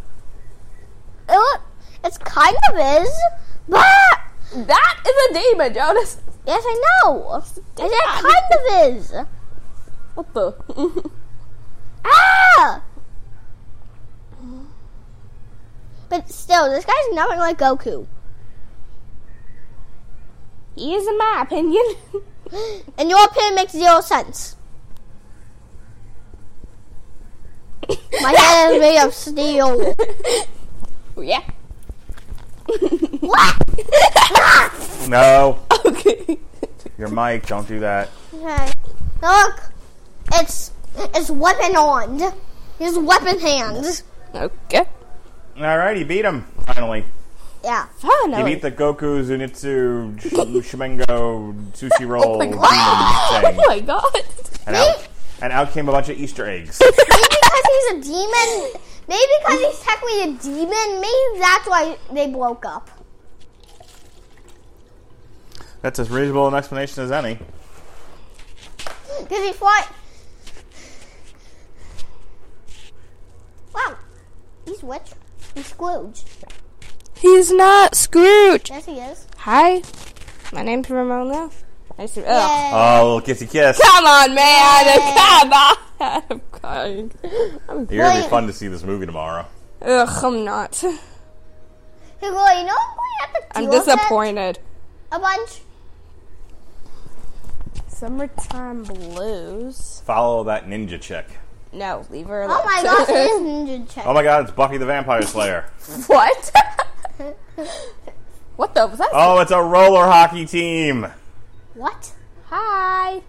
It's kind of is, but That is a demon, Jonas. yes, I know. I said it kind of is. What the? Ah! But still, this guy's nothing like Goku. He is, in my opinion. In your opinion, makes 0 sense. My head is made of steel. Yeah. What? No. Okay. Your mic, don't do that. Okay. Look, it's weapon on. His weapon hands. Okay. Alright, he beat him, finally. Yeah. Fun. He beat the Goku, Zenitsu, Shimengo, Sushi Roll demon Oh thing. my god. And out came a bunch of Easter eggs. Maybe because he's a demon. Maybe because he's technically a demon. Maybe that's why they broke up. That's as reasonable an explanation as any. Because he fought. Wow. He's which? He's Scrooge. He's not Scrooge. Yes, he is. Hi. My name's Ramona. Nice to Yay. Oh, little kissy kiss. Come on, man. Come on. I'm crying. You're gonna be fun to see this movie tomorrow. Ugh, I'm not. Hey, well, you know we have to I'm deal with disappointed. a bunch. Summertime Blues. Follow that ninja chick. No, leave her alone. Oh my gosh, it is Ninja Chick. Oh my god, it's Buffy the Vampire Slayer. What? What the? Was that? Oh, it's a roller hockey team. What? Hi.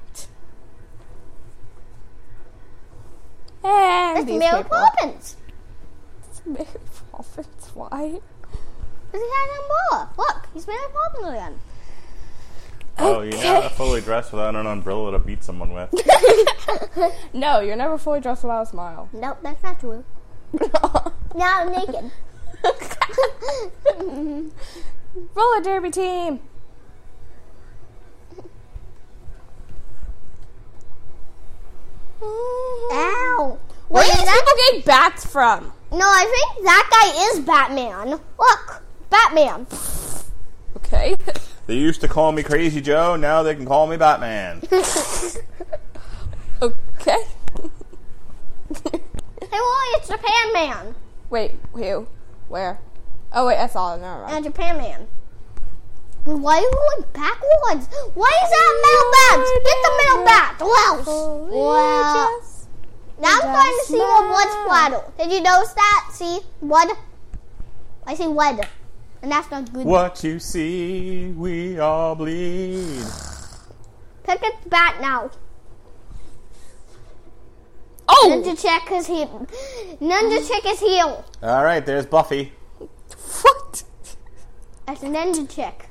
And It's these Mary people. Poppins. It's Mary Poppins. Why? Because he has an umbrella. Look, he's Mary Poppins again. Oh, you're not fully dressed without an umbrella to beat someone with. No, you're never fully dressed without a smile. Nope, that's not true. Now I'm naked. Roller derby team. Ow. Where Wait, do these that? people get bats from? No, I think that guy is Batman. Look, Batman. Okay. They used to call me Crazy Joe, now they can call me Batman. Okay. Hey, Wally, it's Japan Man. Wait, who? Where? Oh wait, I saw it. Never mind. Japan Man. Wait, why are you going backwards? Why is that middle bat? Get the middle bat. Well. Now I'm starting to see more blood splatter. Did you notice that? See? Blood? I see red. And that's not good. What you see, we all bleed. Pick a bat now. Oh! Ninja Chick is here. Ninja Chick is here. All right, there's Buffy. What? That's a Ninja Chick.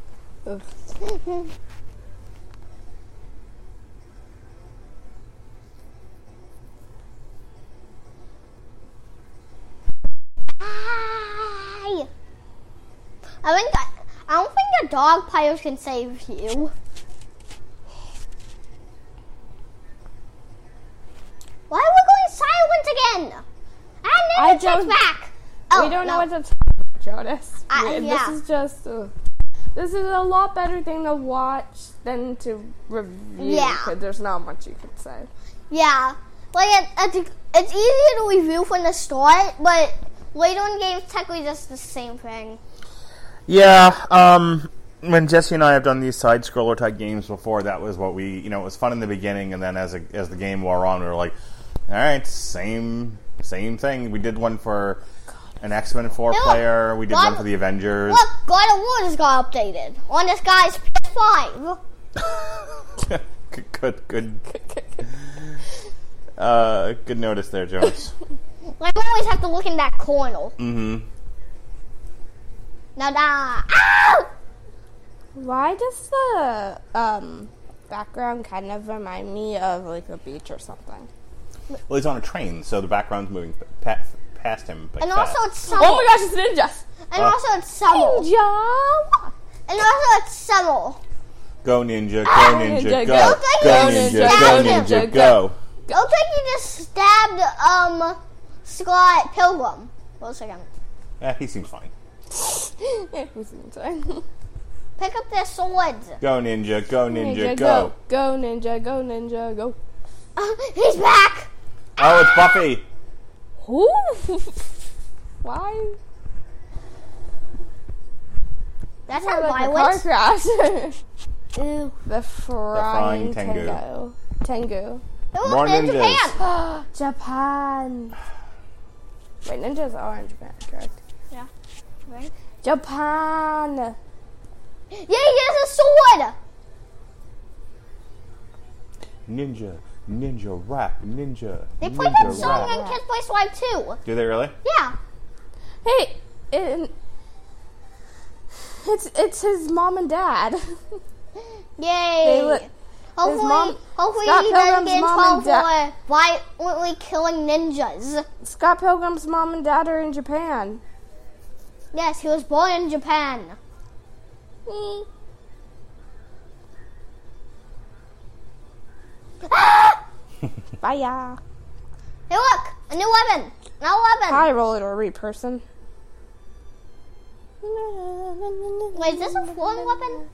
Hi. I don't think the dog pirates can save you. Why are we going silent again? I And Ninja Chick's don't- back. Oh, We don't know no. what to talk about, Jonas. Yeah. This is just... this is a lot better thing to watch than to review. Yeah. Because there's not much you can say. Yeah, like it's easier to review from the start, but later in games, technically just the same thing. Yeah, when Jesse and I have done these side-scroller type games before, that was what we, it was fun in the beginning, and then as the game wore on, we were like, all right, same thing. We did one for an X-Men 4 player. We did one for the Avengers. Look, God of War just got updated on this guy's PS5. Good. Good notice there, Jonas. Like, I always have to look in that corner. Mm-hmm. Now, ow! Why does the background kind of remind me of like a beach or something? Well, he's on a train, so the background's moving past him. Like, And fast. also it's summer. Oh my gosh, it's ninjas! And also it's summer. Ninja! And also it's summer. Go ninja, go ninja, Ninja, go. go. Go Go ninja, ninja, go go ninja, ninja, go. Looks like you just stabbed Scott Pilgrim. Wait a second. He seems fine. Yeah, who's inside? Pick up their swords. Go ninja, go. Go ninja, go ninja, go. He's back. Oh, it's Buffy. Ooh. Why? That's Sounds how like a car violent. crash. Ew. The frying Tengu. Tengu. Oh, More in ninjas. Japan. Japan. Wait, ninjas are in Japan, correct? Yeah. Right? Japan. Yeah, he has a sword. Ninja rap, ninja. They played that song in Kids Play Swipe too. Do they really? Yeah. Hey, it's his mom and dad. Yay. Hopefully Scott he doesn't Pilgrim's get in mom trouble and for violently killing ninjas. Scott Pilgrim's mom and dad are in Japan. Yes, he was born in Japan. Bye. Hey, look, a new weapon. Now weapon. High roller or person. Wait, is this a flowing weapon?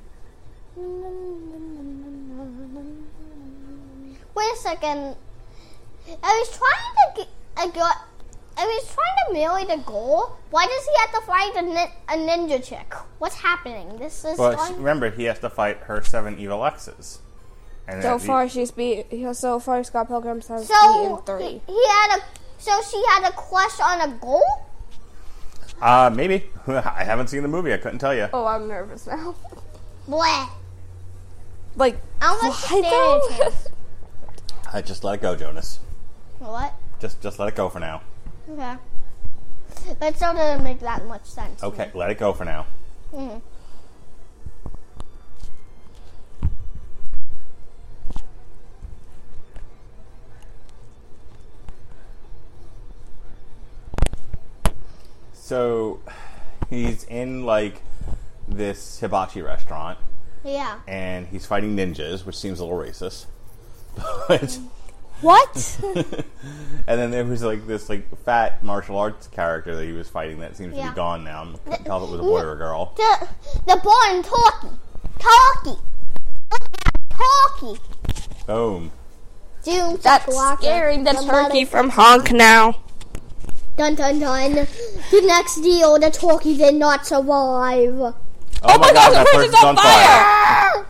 Wait a second. I was trying to marry the girl. Why does he have to fight a ninja chick? What's happening? This is Well, remember, he has to fight her 7 evil exes. And So far, Scott Pilgrim has beaten 3. So she had a crush on a girl? Maybe. I haven't seen the movie. I couldn't tell you. Oh, I'm nervous now. Bleh. Like, I don't why understand though? I just let it go, Jonas. What? Just let it go for now. Okay. That still doesn't make that much sense. Okay, let it go for now. Mm-hmm. So, he's in, like, this hibachi restaurant, Yeah. and he's fighting ninjas, which seems a little racist. But... What? And then there was like this like fat martial arts character that he was fighting that seems to Yeah. be gone now. I couldn't tell if it was a boy or a girl. The born talkie. Talkie. Boom. Doom. That's scaring the turkey from Honk now. Dun dun dun. The next deal, the talkie did not survive. Oh my god, that person's on fire!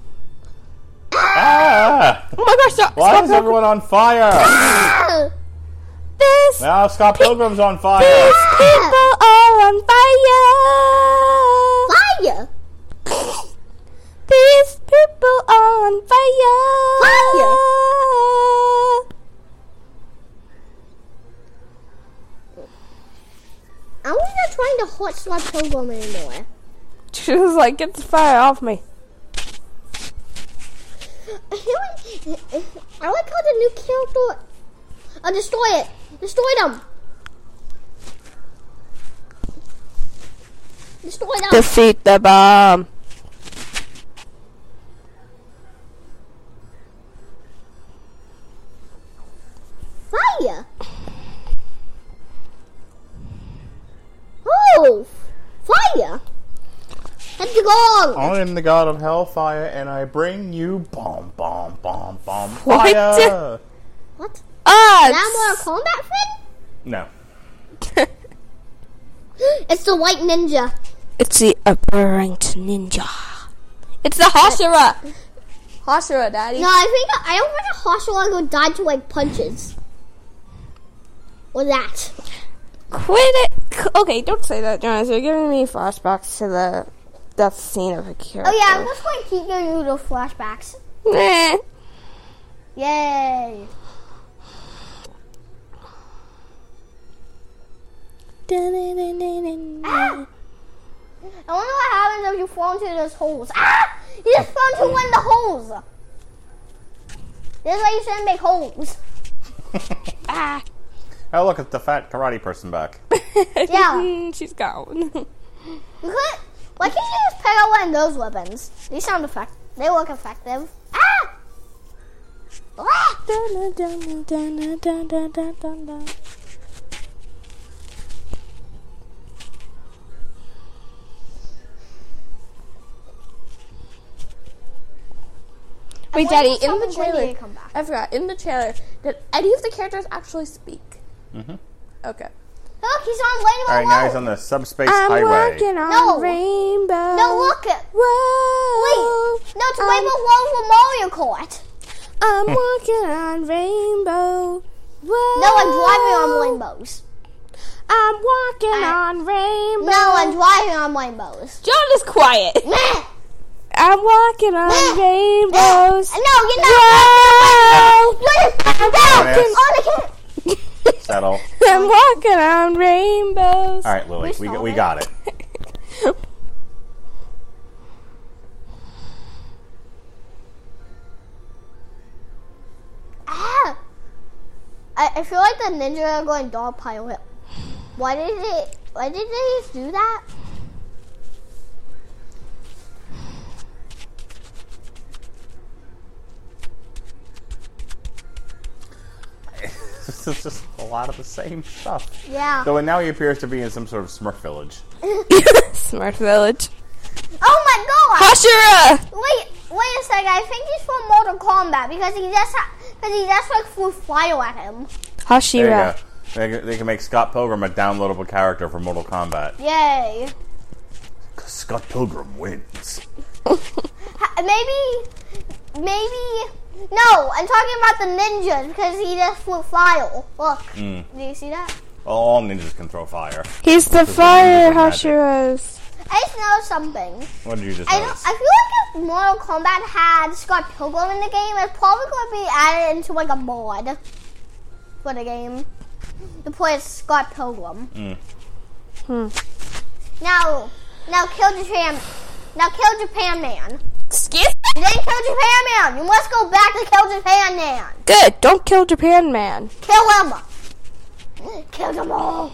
Ah! Oh my gosh, Why is everyone on fire? This Now Scott Pilgrim's on fire. These people are on fire. Fire. These people are on fire. Fire. support Scott Pilgrim anymore. She was like, get the fire off me. I like how the new character. Destroy it. Destroy them. Destroy them. Defeat the bomb. Fire. Oh, fire. Let's go. I am the god of hellfire, and I bring you bomb, bomb, bomb, bomb, What? fire. What? Ah, That Mortal Kombat thing? No. It's the white ninja. it's the aberrant ninja. It's the Hashira. Hashira, Daddy. No, I don't think a Hoshua will die to like punches. Or that. Quit it. Okay, don't say that, Jonas. You're giving me flashbacks to the death scene of a character. Oh yeah, I'm just going to keep giving you those flashbacks. Nah. Yay. Ah! I wonder what happens if you fall into those holes. Ah! You just fell into one of the holes. This is why you shouldn't make holes. Ah. Oh, look, it's the fat karate person back. Yeah. She's gone. You could, why can't you just pick out one of those weapons? These sound effective. They look effective. Ah! Ah! Wait, When Daddy, does in the Someone Wendy trailer, come back? I forgot, in the trailer, did any of the characters actually speak? Mm-hmm. Okay. Look, he's on Rainbow All right, now he's Road. on the subspace I'm highway. walking on No. Rainbow. No, look. Whoa. Wait. No, it's Rainbow Road for Mario Kart. I'm walking on Rainbow. Whoa. No, I'm driving on rainbows. I'm walking on Rainbow. No, I'm driving on rainbows. Jonas, quiet. Meh. I'm walking on Meh. rainbows. No, you're not. Whoa. Jonas. Oh, they can't. Settle. I'm walking on rainbows. All right, Lily, we got it. Ah. I feel like the ninja are going dog pilot. Why did they just do that? This is just a lot of the same stuff. Yeah. Though now he appears to be in some sort of Smurf village. Smart village. Oh my god! Hashira! Wait a second. I think he's from Mortal Kombat because he just like threw fire at him. There Hashira. you go. They can make Scott Pilgrim a downloadable character for Mortal Kombat. Yay! 'Cause Scott Pilgrim wins. Maybe. No, I'm talking about the ninjas because he just flew fire. Look, do you see that? All ninjas can throw fire. He's the Because fire the ninjas are magic. Hashiras. I just know something. What did you just I notice? feel like if Mortal Kombat had Scott Pilgrim in the game, it's probably going to be added into like a mod for the game to play as Scott Pilgrim. Now kill Japan Man. Excuse me? Then kill Japan Man. You must go back to kill Japan Man. Good. Don't kill Japan Man. Kill him. Kill them all.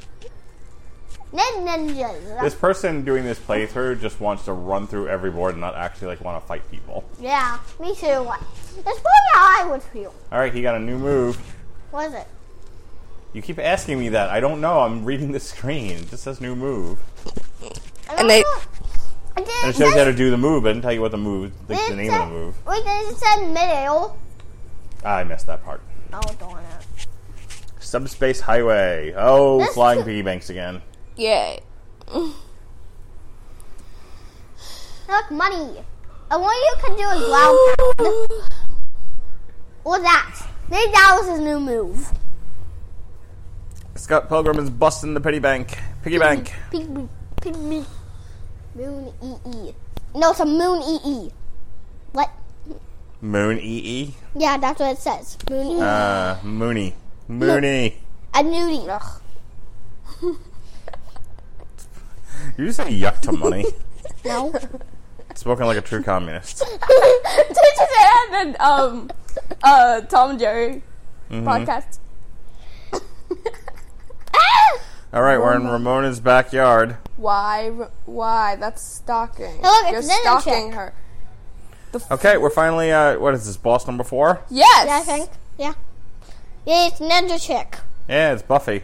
Then ninjas. This person doing this playthrough just wants to run through every board and not actually want to fight people. Yeah, me too. That's probably how I would feel. All right, he got a new move. What is it? You keep asking me that. I don't know. I'm reading the screen. It just says new move. And they- And it shows you how to do the move. I didn't tell you what the move, the name of the move. Wait, it said mid-air. I missed that part. Oh, darn it. Subspace highway. Oh, This flying is- piggy banks again. Yay. Look, money. I want you to do a ground pound. Or that. Maybe that was his new move. Scott Pilgrim is busting the piggy bank. Piggy bank. Pygmy. Moon EE. No, it's a Moon EE. What? Moon EE. Yeah, that's what it says. Moon EE. Mooney. Mooney. A nudie. Ugh. You just say yuck to money. No. Spoken like a true communist. Did you say that in Tom and Jerry podcast? All right, we're in Ramona's backyard. Why? That's stalking. Hey, look, You're it's Ninja stalking Chick. her. Okay, we're finally, what is this, boss number 4? Yes. Yeah, I think. Yeah. Yeah, it's Ninja Chick. Yeah, it's Buffy.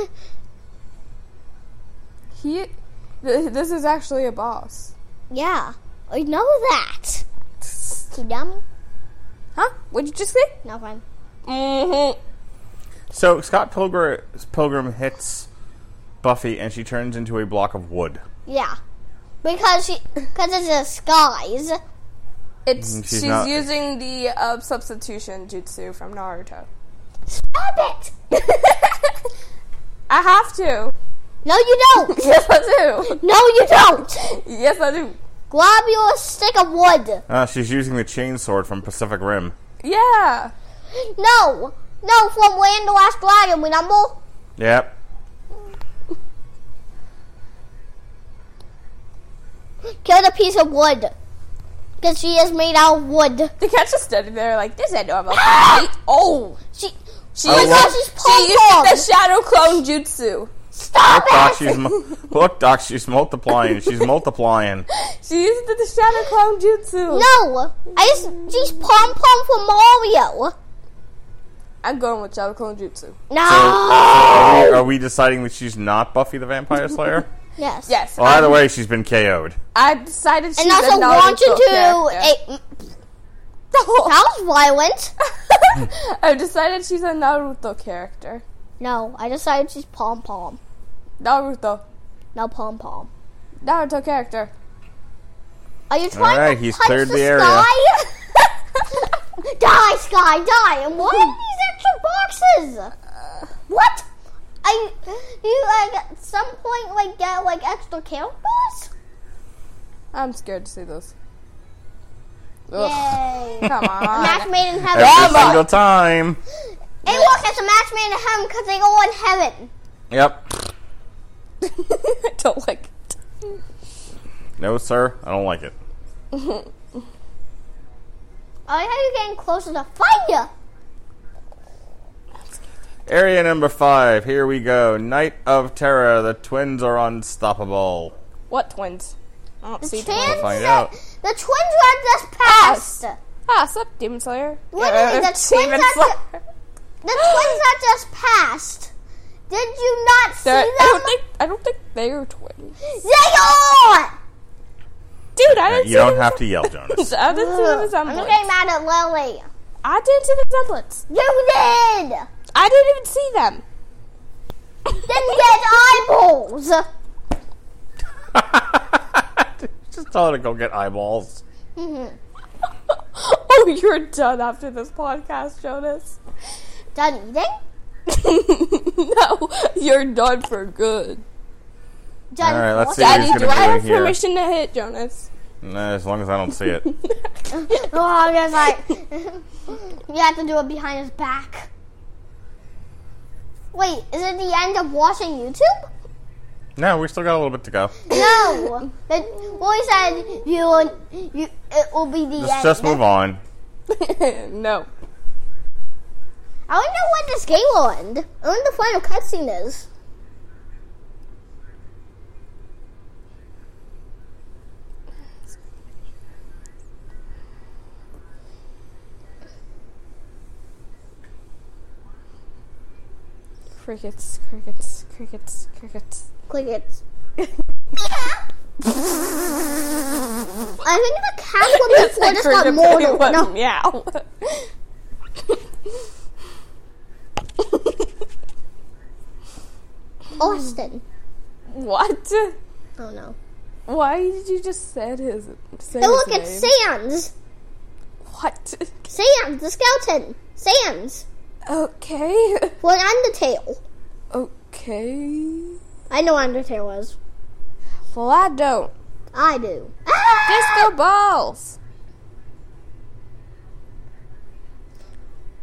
This is actually a boss. Yeah. I know that. Too dumb? Huh? What'd you just say? Nothing. Mm-hmm. So Scott Pilgrim hits Buffy, and she turns into a block of wood. Yeah. Because it's a disguise. She's using the substitution jutsu from Naruto. Stop it! I have to. No, you don't. Yes, I do. No, you don't. Yes, I do. Grab your stick of wood. She's using the chainsword from Pacific Rim. Yeah. No, from Land the Last Dragon, remember? Yep. Kill the piece of wood. Because she is made out of wood. The cat's just standing there like, this ain't normal fight. Oh. She she's pom-pom. used the shadow clone jutsu. Stop it! Look, Doc, she's multiplying. She's multiplying. She used the shadow clone jutsu. No, she's pom-pom from Mario. I'm going with shadow clone jutsu. No. Are we deciding that she's not Buffy the Vampire Slayer? Yes. Yes. Well, either way, she's been KO'd. I decided she's And also a want Naruto you character. That was violent. I've decided she's a Naruto character. No, I decided she's pom-pom. Naruto. No pom-pom. Naruto character. Are you trying Alright, to he's punch cleared the the area. sky? Die, Sky, die! And what are these extra boxes? What? You at some point get extra characters? I'm scared to see those. Yay! Ugh. Come A match on. made in heaven. Every single time. Hey, look, it's a match made in heaven because they go in heaven. Yep. I don't like it. No, sir, I don't like it. I like how you're getting closer to fire. Area number 5. Here we go. Night of Terror. The twins are unstoppable. What twins? I don't see twins? twins. We'll find out. The twins are just passed. What's up, Demon Slayer? Literally, the twins Demon are Slayer. the twins are just passed. Did you not see them? I don't think they're twins. They are! Dude, I didn't see You don't them. have to yell, Jonas. I didn't see the I'm resemblance. getting mad at Lily. I didn't see the resemblance. You did! I didn't even see them. Then get eyeballs. Just tell her to go get eyeballs. Oh, you're done after this podcast, Jonas. Done eating? No, you're done for good. Done All right, let's see watching? who's Daddy, gonna do I be have in here. permission to hit Jonas? Nah, as long as I don't see it. Oh, I guess you have to do it behind his back. Wait, is it the end of watching YouTube? No, we still got a little bit to go. No. Boy said it will be the end. Just move on. No. I don't know when this game will end. I wonder the final cutscene is. Crickets, crickets, crickets, crickets. Crickets. I think the cat one before just got mortal. No. Meow. Austin. What? Oh no. Why did you just say his Hey, look, name? it's Sans. What? Sans, the skeleton. Sans. Okay. For an Undertale. Okay. I know what Undertale was. Well, I don't. I do. Disco balls.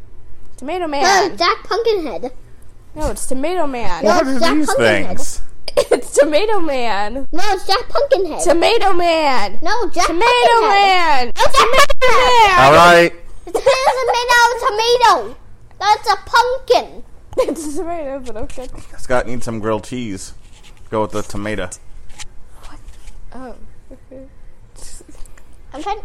Tomato Man. Jack Pumpkinhead. No, it's Tomato Man. No, What it's are Jack these Pumpkinhead. things? It's Tomato Man. No, it's Jack Pumpkinhead. Tomato Man. No, Jack Tomato Pumpkinhead. Man. No, Jack Pumpkinhead. All right. The tomatoes are made out of tomato. That's a pumpkin. It's a tomato, but okay. Scott needs some grilled cheese. Go with the tomato. Oh, okay. I'm trying.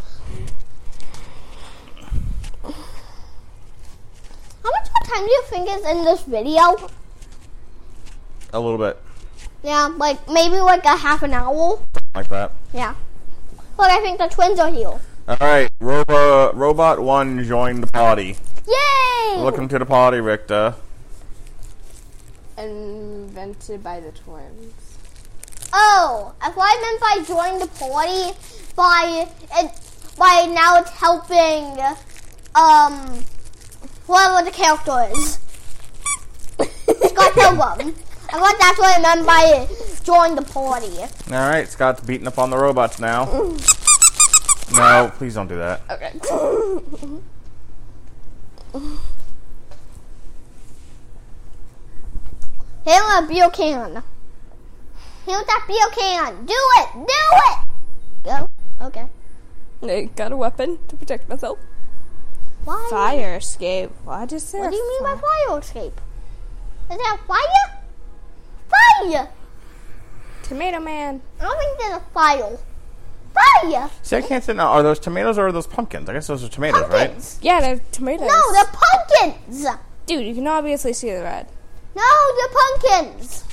How much more time do you think is in this video? A little bit. Yeah, like maybe like a half an hour. Like that. Yeah. Look, I think the twins are here. All right. Robot 1 joined the party. Yay! Welcome to the party, Richter. Invented by the twins. Oh, I thought I meant by joining the party by now it's helping whatever the character is. Scott Pilgrim. I thought that's what I meant by join the party. All right. Scott's beating up on the robots now. No, please don't do that. Okay. Hit a beer can. Hit that beer can. Do it. Do it. Go. Okay. I got a weapon to protect myself. Why? Fire escape. What is there? What do you mean by fire escape? Is that fire? Fire! Tomato Man. I don't think there's a fire. Fire! See, I can't say now. Are those tomatoes or are those pumpkins? I guess those are tomatoes, Pumpkins. Yeah, they're tomatoes. No, they're pumpkins. Dude, you can obviously see the red. No, they're pumpkins.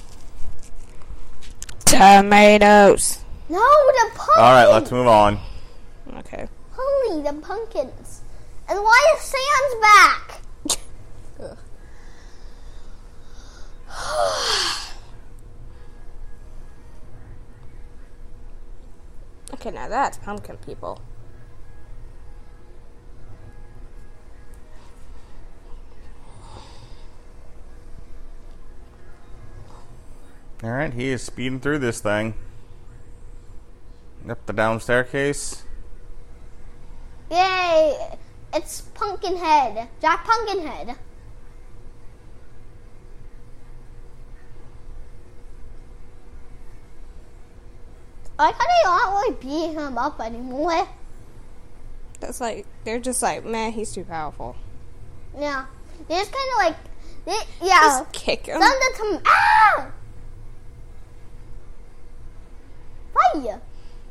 Tomatoes. No, they're pumpkins. All right, let's move on. Okay. Holy, the pumpkins. And why is Sans back? Okay, now that's pumpkin people. All right, he is speeding through this thing. Up the down staircase. Yay! It's Pumpkinhead. Jack Pumpkinhead. I like how they aren't really beating him up anymore. That's like, they're just like, man, he's too powerful. Yeah. They just kind of like, yeah. Just kick him. Ah! Fire!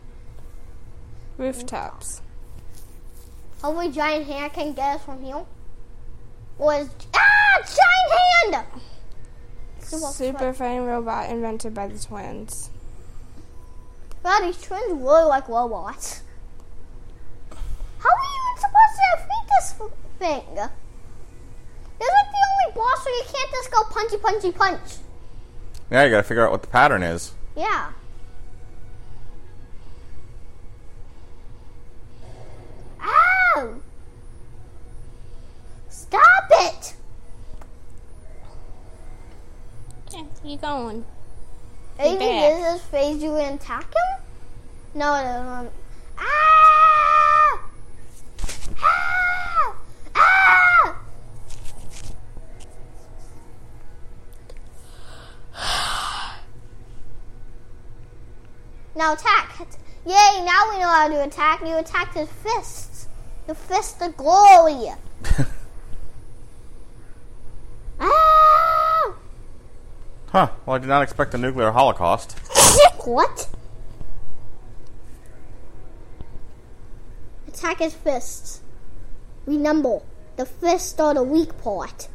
Rooftops. Hopefully Giant Hand can get us from here. Or is, Giant Hand! Super fine robot invented by the twins. God, these twins really like robots. How are you even supposed to defeat this thing? They're like the only boss where you can't just go punchy, punchy, punch. Yeah, you gotta figure out what the pattern is. Yeah. Ow! Stop it! Yeah, you going? Maybe back. this is phase you and attack him? No, it doesn't. Ah! Ah! Ah! Now attack. Yay, now we know how to attack. You attacked his fists. The fist of glory. Ah! Huh. Well, I did not expect a nuclear holocaust. What? Attack his fists. Remember, the fists are the weak part.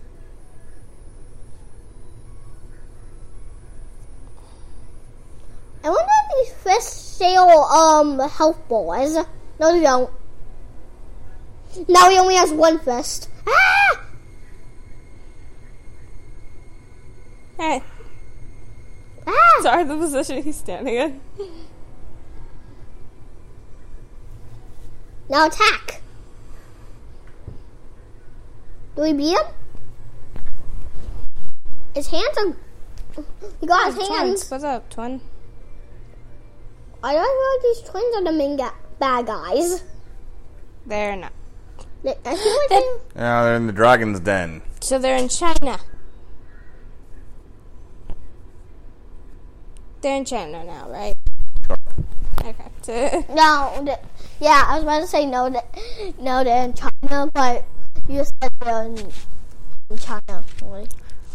I wonder if these fists sell health bars. No, they don't. Now he only has one fist. Ah! Hey, Ah! sorry, the position he's standing in. Now attack. Do we beat him? His hands are... He got his hands. Twins. What's up, twin? I don't feel like these twins are the main bad guys. They're not. I feel like they... Yeah, they're in the dragon's den. So they're in China. They're in China now, right? Okay. No, yeah, I was about to say no, they're in China, but you said they're in China. Really.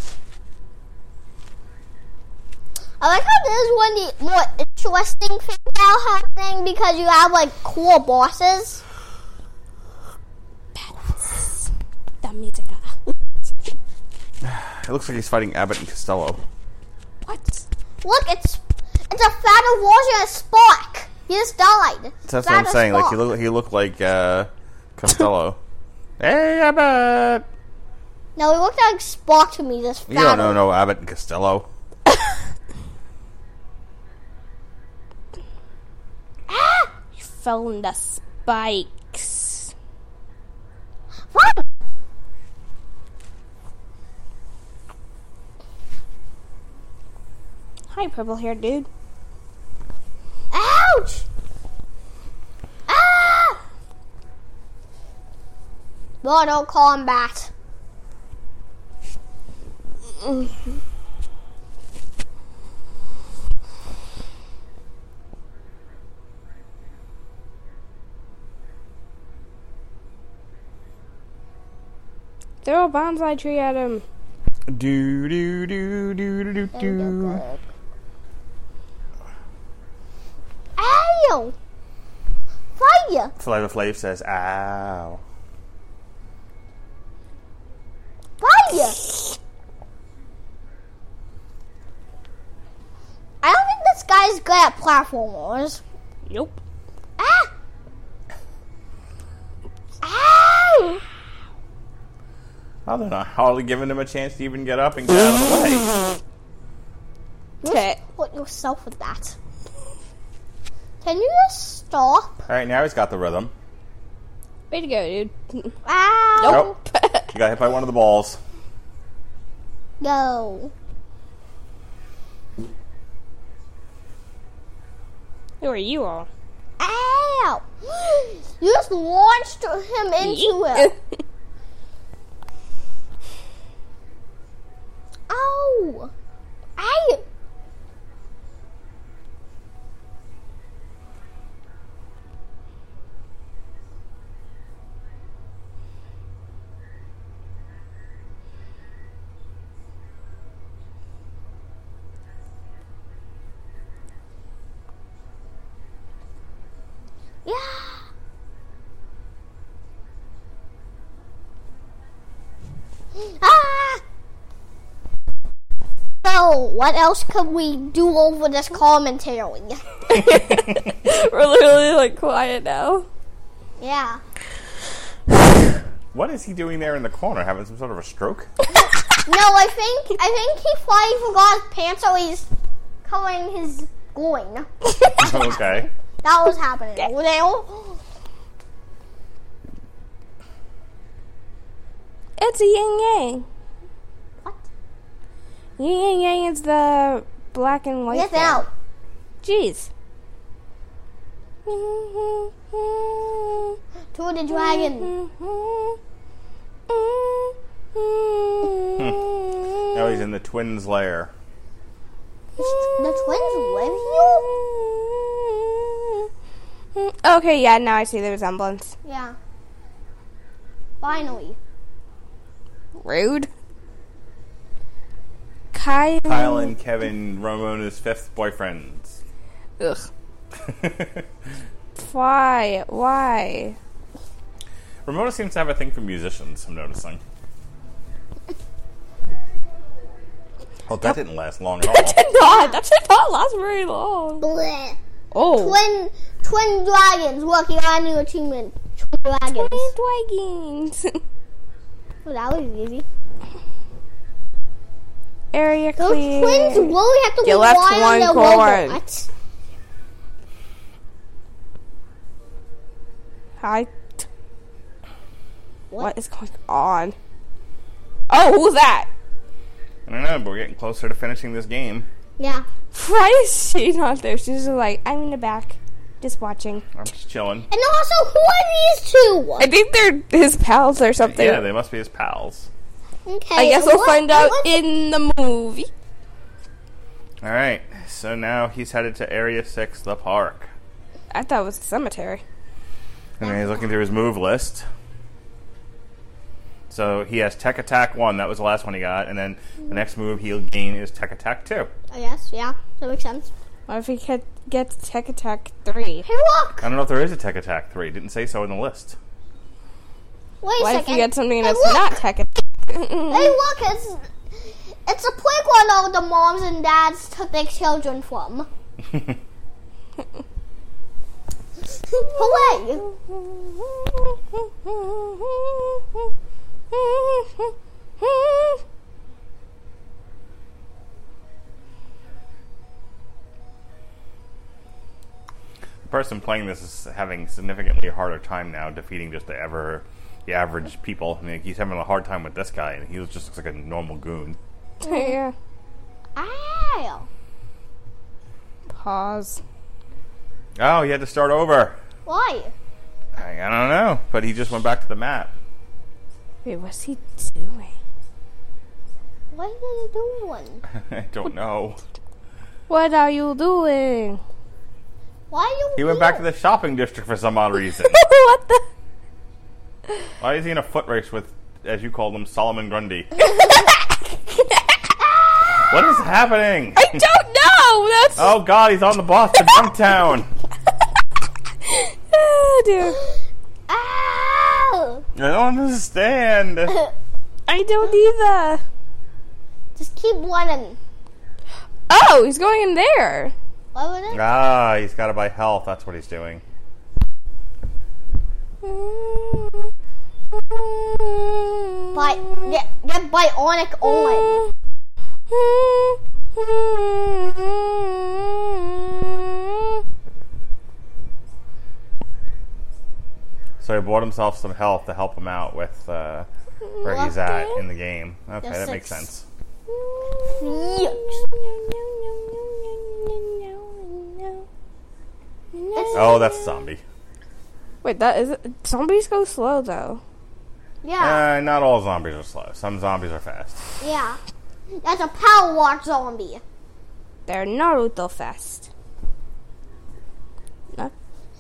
I like how this is one of the more interesting things now happening because you have like cool bosses. The music. It looks like he's fighting Abbott and Costello. What? Look, it's a fatter version of Spock. He just died. That's what I'm saying. Like he looked like Costello. Hey, Abbott. No, he looked like Spock to me. This fatter. You don't know Abbott and Costello. You fell in the spikes. What? Hi, purple haired dude. Ouch! Ah! Mortal Kombat. Throw a bonsai tree at him. Do do do do do do do. Ow! Fire! Flavor Flav says, "Ow." Fire! I don't think this guy's good at platformers. Nope. Ah! Ow! Oh, they're not hardly giving him a chance to even get up and get out of the way. Okay. Put yourself with that. Can you just stop? All right, now he's got the rhythm. Way to go, dude. Ow! Nope. You got hit by one of the balls. Go. Who are you all? Ow! You just launched him into it. Ow! Ow! Yeah. Ah! So, what else could we do over this commentary? We're literally like quiet now. Yeah. What is he doing there in the corner? Having some sort of a stroke? No, I think he finally forgot his pants, so he's covering his groin. Okay. That was happening. It's a yin yang. What? Yin yang is the black and white. Get thing. out. Jeez. To the dragon. Now he's in the twins' lair. The twins live here? Okay, yeah, now I see the resemblance. Yeah. Finally. Rude. Kyle. Kyle and Kevin, Ramona's fifth boyfriends. Ugh. Why? Why? Ramona seems to have a thing for musicians, I'm noticing. Oh, that didn't last long at all. That did not last very long. Bleh. Oh. Twin dragons working on new achievement. Twin dragons. Dragons. Oh, that was easy. Area Those clear. twins really have to You rely left on one their cord. robots. Hi. What is going on? Oh, who's that? I don't know, but we're getting closer to finishing this game. Yeah. Why is she not there? She's just like, I'm in the back, just watching. I'm just chilling. And also, who are these two? I think they're his pals or something. Yeah, they must be his pals. Okay. I guess we'll what- find out what- in the movie. All right, so now he's headed to Area 6, the park. I thought it was the cemetery. And then he's looking through his move list. So he has Tech Attack 1, that was the last one he got, and then the next move he'll gain is Tech Attack 2. I guess, yeah. That makes sense. What if he gets Tech Attack 3? Hey, look! I don't know if there is a Tech Attack 3. It didn't say so in the list. Wait a What second. if you get something Hey, that's look! not Tech Attack? Hey, look! It's a playground all the moms and dads took their children from. Hooray! The person playing this is having significantly harder time now defeating just the average people. I mean, he's having a hard time with this guy, and he just looks like a normal goon. Yeah. Ow! Pause. Oh, he had to start over. Why? I don't know, but he just went back to the map. Wait, what's he doing? What are you doing? I don't know. What are you doing? Why are you He went back to the shopping district for some odd reason. What the? Why is he in a foot race with, as you called him, Solomon Grundy? What is happening? I don't know. That's Oh God, he's on the bus to Junktown. oh, dear. Ow! I don't understand. I don't either. Just keep running. Oh, he's going in there. What was it? Ah, he's got to buy health. That's what he's doing. Get bionic on. So he bought himself some health to help him out with where he's at in the game. Okay, Yes, that makes it's- sense. Oh, that's a zombie. Wait, that is it. Zombies go slow though. Yeah, Not all zombies are slow. Some zombies are fast. yeah. That's a power walk zombie. They're Naruto fast. No?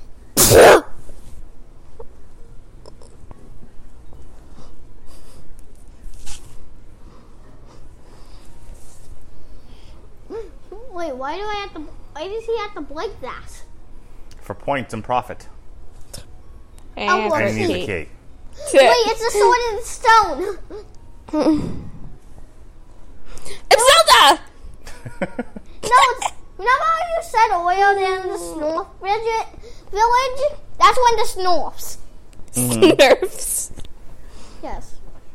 Wait, why does he have to break that? For points and profit. And well, And he needs a key. key. Wait, it's a sword and stone. It's Zelda! No, it's, remember how you said earlier that in the Snorf village? That's when the Snorfs. Smurfs. Yes.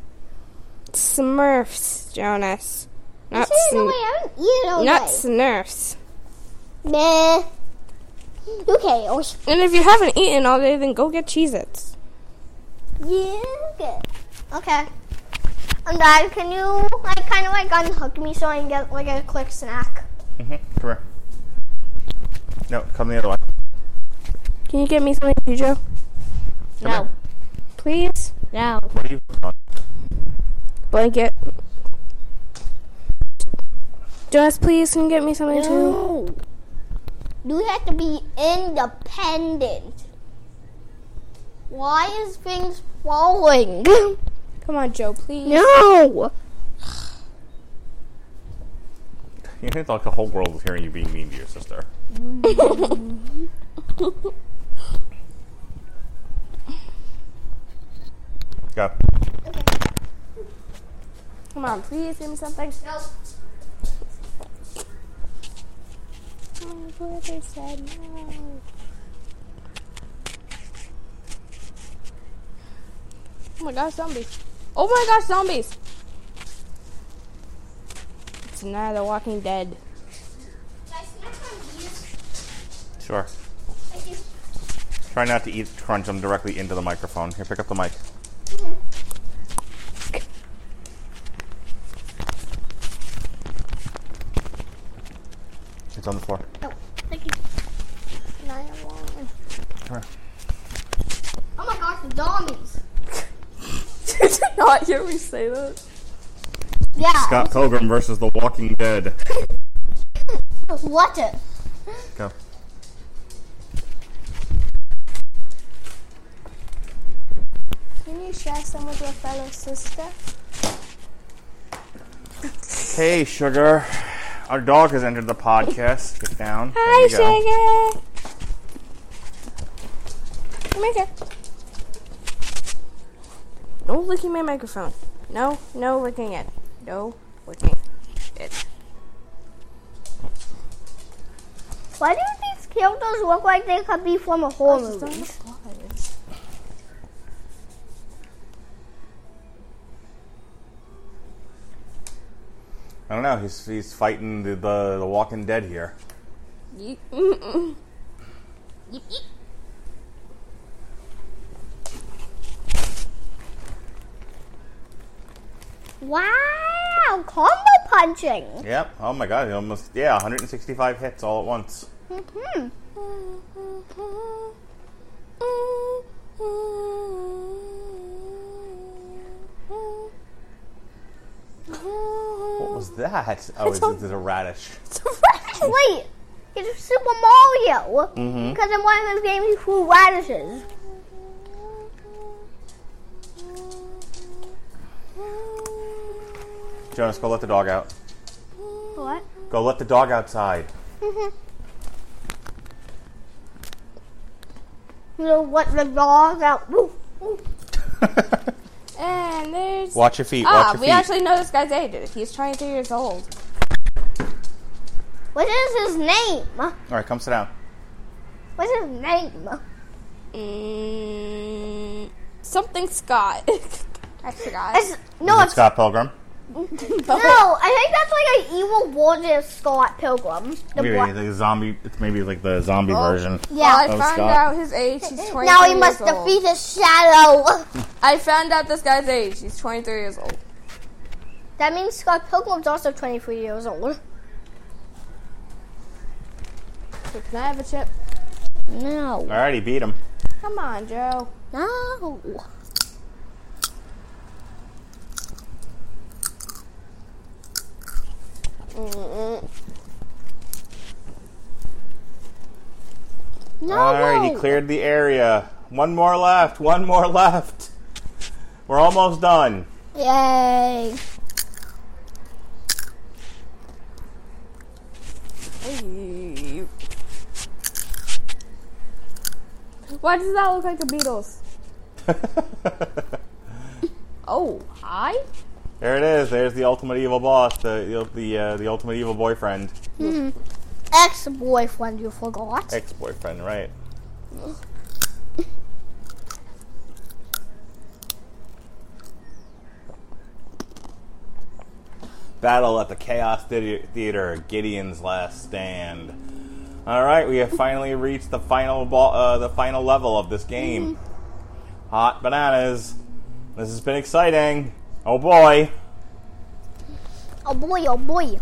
Smurfs, Jonas. Not See, no, wait, I haven't eaten all not day. Smurfs. Meh. Okay, And if you haven't eaten all day, then go get Cheez-Its. yeah, okay. Okay. Dad, can you, kind of unhook me so I can get, a quick snack? Come here. No, come the other way. Can you get me something too, Joe? Come here. Please? No. What are you on? Blanket. Jonas, please, can you get me something too? No. You have to be independent. Why is things falling? Come on, Joe, please. No. You think like the whole world is hearing you being mean to your sister. Go. Come on, please, give me something. No. My brother said no. Oh my gosh, zombies. Oh my gosh, zombies. It's not The Walking Dead. Sure. Try not to crunch them directly into the microphone. Here, pick up the mic. It's on the floor. Oh, thank you. Come here. Oh my gosh, the zombies. Did you not hear me say that? Yeah. Scott Pilgrim versus The Walking Dead. What? Go. Can you share some with your fellow sister? Hey, Sugar. Our dog has entered the podcast. Get down. Hi, There you go. Sugar. Come here. No licking my microphone. No licking it. No licking it. Why do these characters look like they could be from a horror movie? I don't know. He's fighting the Walking Dead here. Yeep. Yeep. Wow, combo punching. Yep. Oh my God. He almost 165 hits all at once. Mm-hmm. What was that? Oh, it's a radish. Wait, it's Super Mario. Mm-hmm. Because in one of his games he threw radishes. Jonas, go let the dog out. What? Go let the dog outside. You know what? The dog out. Woo, woo. And there's... Watch your feet. Watch your we feet. actually know this guy's age. He's 23 years old. What is his name? All right, come sit down. What's his name? Something Scott. I forgot. Is it Scott Pilgrim? No, I think that's like an evil warrior Scott Pilgrim. Maybe the zombie. It's maybe like the zombie version. Yeah. Well, I Oh, found Scott. out his age. He's 23 Now he must years old. defeat his shadow. I found out this guy's age. He's 23 years old. That means Scott Pilgrim's also 23 years old. So can I have a chip? No. All right, he beat him. Come on, Joe. No. No. All right, he cleared the area. One more left. One more left. We're almost done. Yay. Why does that look like the Beatles? Oh, hi. There it is. There's the ultimate evil boss, the ultimate evil boyfriend, Ex-boyfriend, you forgot. ex-boyfriend, right? Battle at the Chaos Theater, Gideon's Last Stand. All right, we have finally reached the final level of this game. Hot bananas! This has been exciting. Oh boy! Oh boy, oh boy.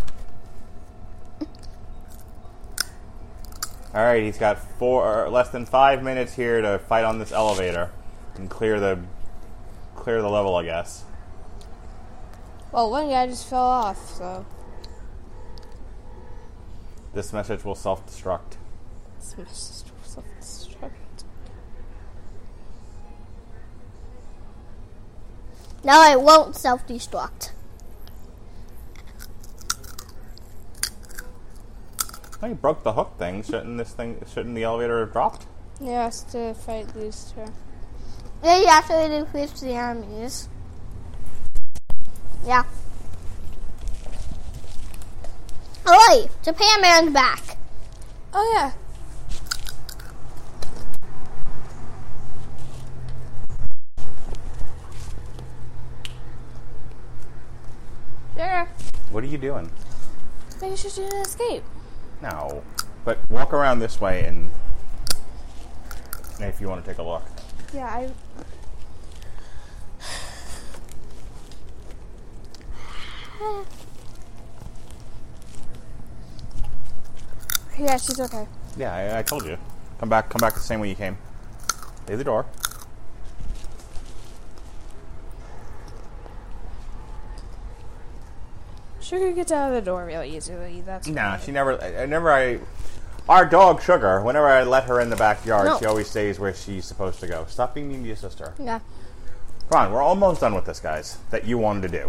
All right, he's got less than 5 minutes here to fight on this elevator and clear the level, I guess. Well, one guy just fell off, so... This message will self-destruct. This message will self-destruct. No, it won't self-destruct. Oh, you broke the hook thing. Shouldn't the elevator have dropped? Yes, to fight these two. Yeah, you actually defeat the enemies. Yeah. Oi! Japan Man's back. Oh, yeah. Sure. What are you doing? Maybe you should do an escape. No. But walk around this way and if you want to take a look. Yeah, Yeah, she's okay. Yeah, I told you. Come back the same way you came. Leave the door. Sugar gets out of the door real easily. That's Nah, fine. she never. Our dog Sugar. Whenever I let her in the backyard, No. she always stays where she's supposed to go. Stop being mean to your sister. Yeah. Come on, we're almost done with this, guys. That you wanted to do.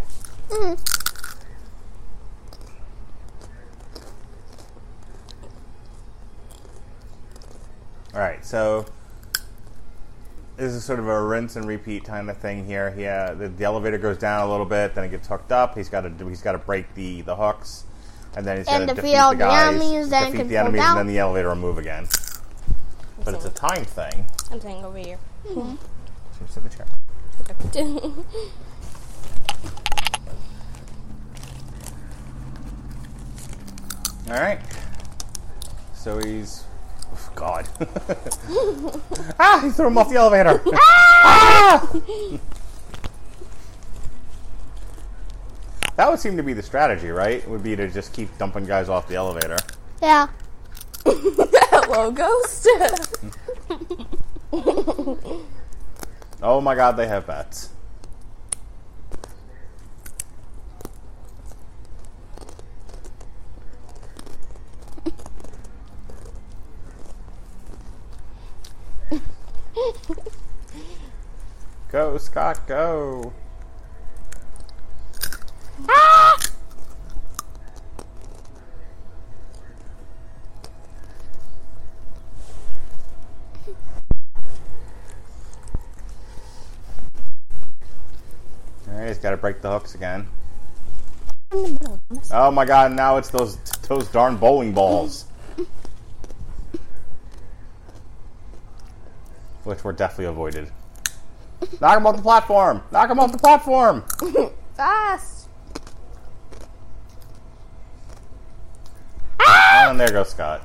All right, so this is sort of a rinse and repeat kind of thing here. Yeah, the elevator goes down a little bit, then it gets hooked up. He's got to break the hooks, and then he's got to And defeat defeat all the the guys, enemies, then defeat can the pull enemies, down. and then the elevator will move again. But it's a time thing. I'm saying over here. So sit in the chair. All right. So he's. Oh, God. He threw him off the elevator. That would seem to be the strategy, right? Would be to just keep dumping guys off the elevator. Yeah. Hello, Ghost. Oh my God, they have bats. Go, Scott, go. Alright, he's got to break the hooks again. Oh my God, now it's those darn bowling balls. Which were definitely avoided. Knock him off the platform! Knock him off the platform! Fast. And there goes Scott.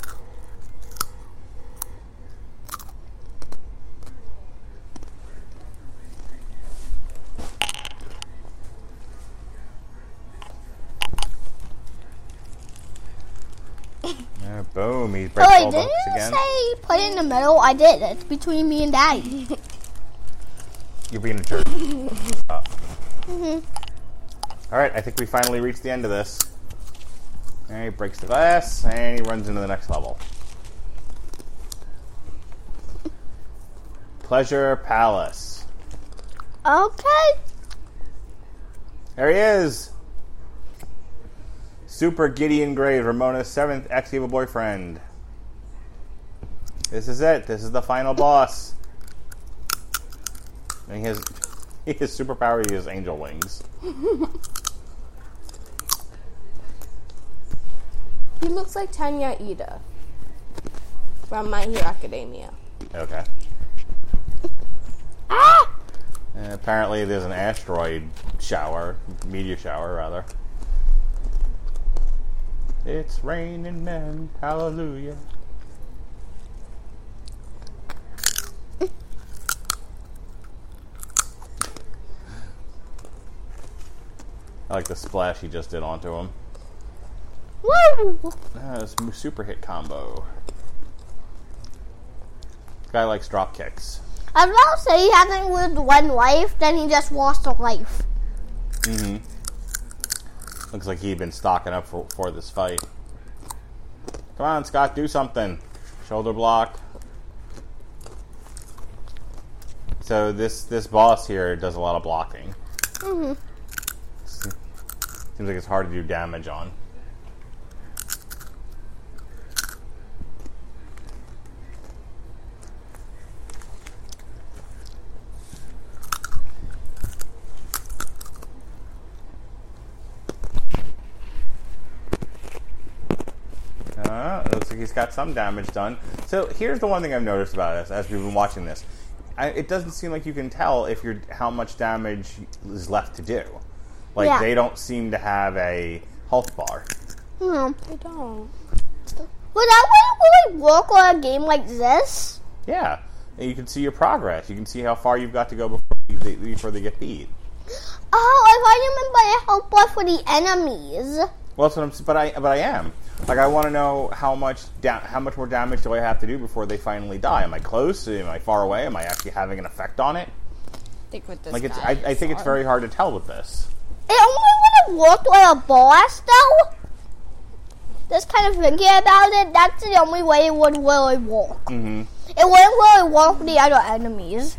Boom, he breaks all the Didn't hooks you again. say put it in the middle? I did. It's between me and Daddy. You're being a jerk. Alright, I think we finally reached the end of this. And he breaks the glass, and he runs into the next level. Pleasure Palace. Okay. There he is! Super Gideon Graves, Ramona's 7th ex-evil boyfriend. This is it. This is the final boss. And his superpower, he has angel wings. He looks like Tanya Ida from My Hero Academia. Okay. And apparently there's an asteroid shower, meteor shower, rather. It's raining men, hallelujah. I like the splash he just did onto him. Woo! It's a super hit combo. Guy likes drop kicks. I was about to say he hasn't lived one life, then he just lost a life. Mm-hmm. Looks like he'd been stocking up for this fight. Come on, Scott, do something. Shoulder block. So this boss here does a lot of blocking. Mm-hmm. Seems like it's hard to do damage on. It looks like he's got some damage done. So here's the one thing I've noticed about this as we've been watching this. It doesn't seem like you can tell if how much damage is left to do. Like, Yeah. they don't seem to have a health bar. Hmm. I don't. Would that really work on a game like this? Yeah. And you can see your progress. You can see how far you've got to go before they get beat. Oh, I thought you meant by a help bar for the enemies. Well, that's what I'm. But I am. Like, I want to know how much more damage do I have to do before they finally die? Am I close? Am I far away? Am I actually having an effect on it? I think with this Like, guy, I think it's hard. very hard to tell with this. It only would walk like a boss, though? Just kind of thinking about it, that's the only way it would really walk. Mm-hmm. It wouldn't really walk with the other enemies.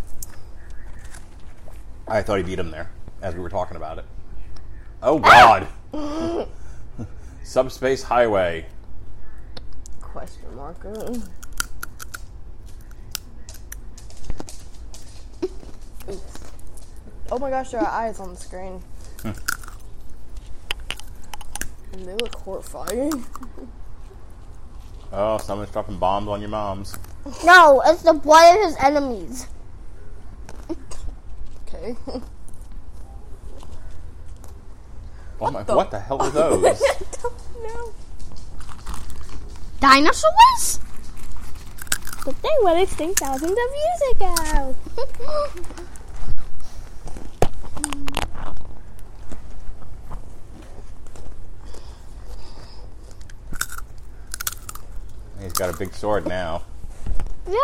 I thought he beat him there as we were talking about it. Oh, God. Subspace Highway. Question mark. Oh my gosh, there are eyes on the screen. And they look horrifying. Oh, someone's dropping bombs on your moms. No, it's the blood of his enemies. Okay. What the hell are those? I don't know. Dinosaurs? But they went extinct thousands of years ago. He's got a big sword now. Yeah.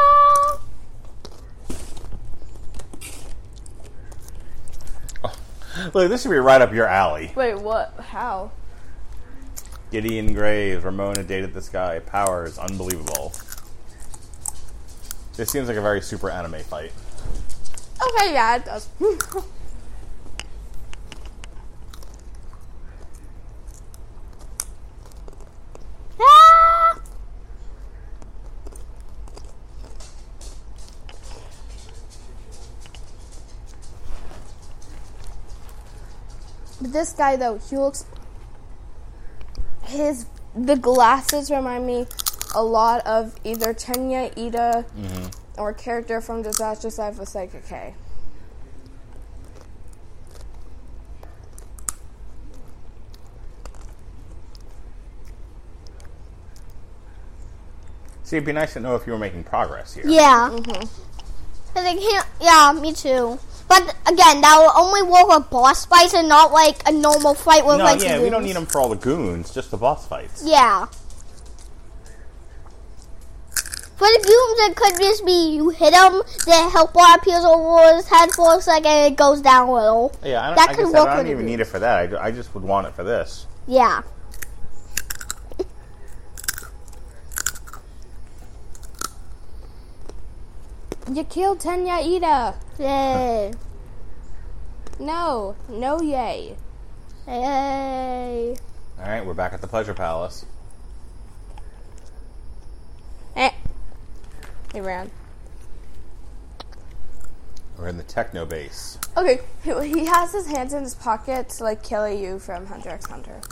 Look, this should be right up your alley. Wait, what? How? Gideon Graves, Ramona dated this guy. Power is unbelievable. This seems like a very super anime fight. Okay, yeah, it does. Ah! But this guy, though, he looks... The glasses remind me a lot of either Tenya Ida or a character from Disaster Side with Psychic K. See, it'd be nice to know if you were making progress here. Yeah. Cause I can't. Yeah, me too. But again, that will only work with boss fights and not like a normal fight with No, like. yeah, goons. we don't need them for all the goons, just the boss fights. Yeah. For the goons, it could just be you hit him, the health bar appears over his head for a second, and it goes down a little. Yeah, That I could guess work I don't with even the need it for that. I just would want it for this. Yeah. You killed Tenya Ida. Yay. No yay. Yay. All right, we're back at the Pleasure Palace. He ran. We're in the Techno Base. Okay, he has his hands in his pockets like Kelly Yu from Hunter x Hunter.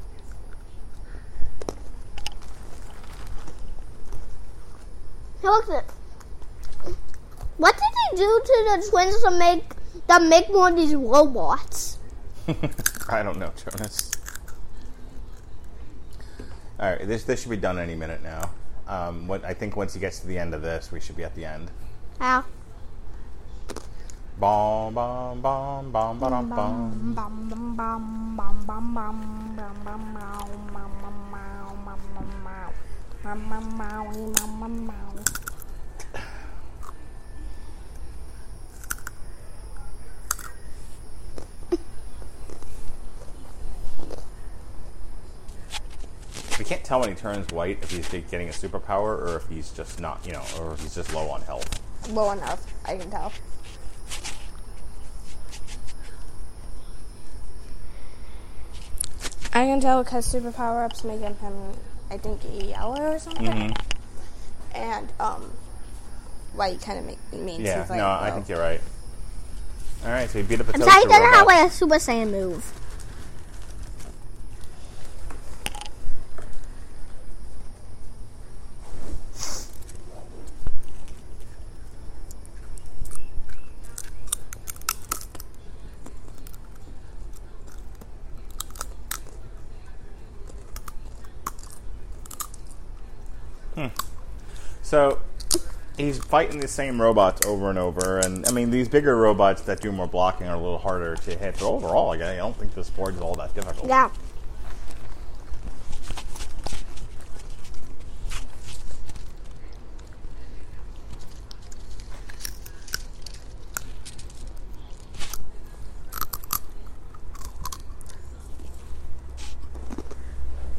Hey, look at what did they do to the twins that make more of these robots? I don't know, Jonas. All right, this should be done any minute now. I think once he gets to the end of this, we should be at the end. How? Bom, bom, bom, bom, bom, bom. We can't tell when he turns white if he's getting a superpower or if he's just not, or if he's just low on health. Low enough, I can tell. I can tell because super power-ups make him, I think, yellow or something. And, white kind of means Yeah, he's like, no, I think you're right. All right, so he beat up a I'm toaster sorry, he doesn't have robot. like a Super Saiyan move. So he's fighting the same robots over and over, and I mean these bigger robots that do more blocking are a little harder to hit. But overall, I don't think this board is all that difficult. Yeah.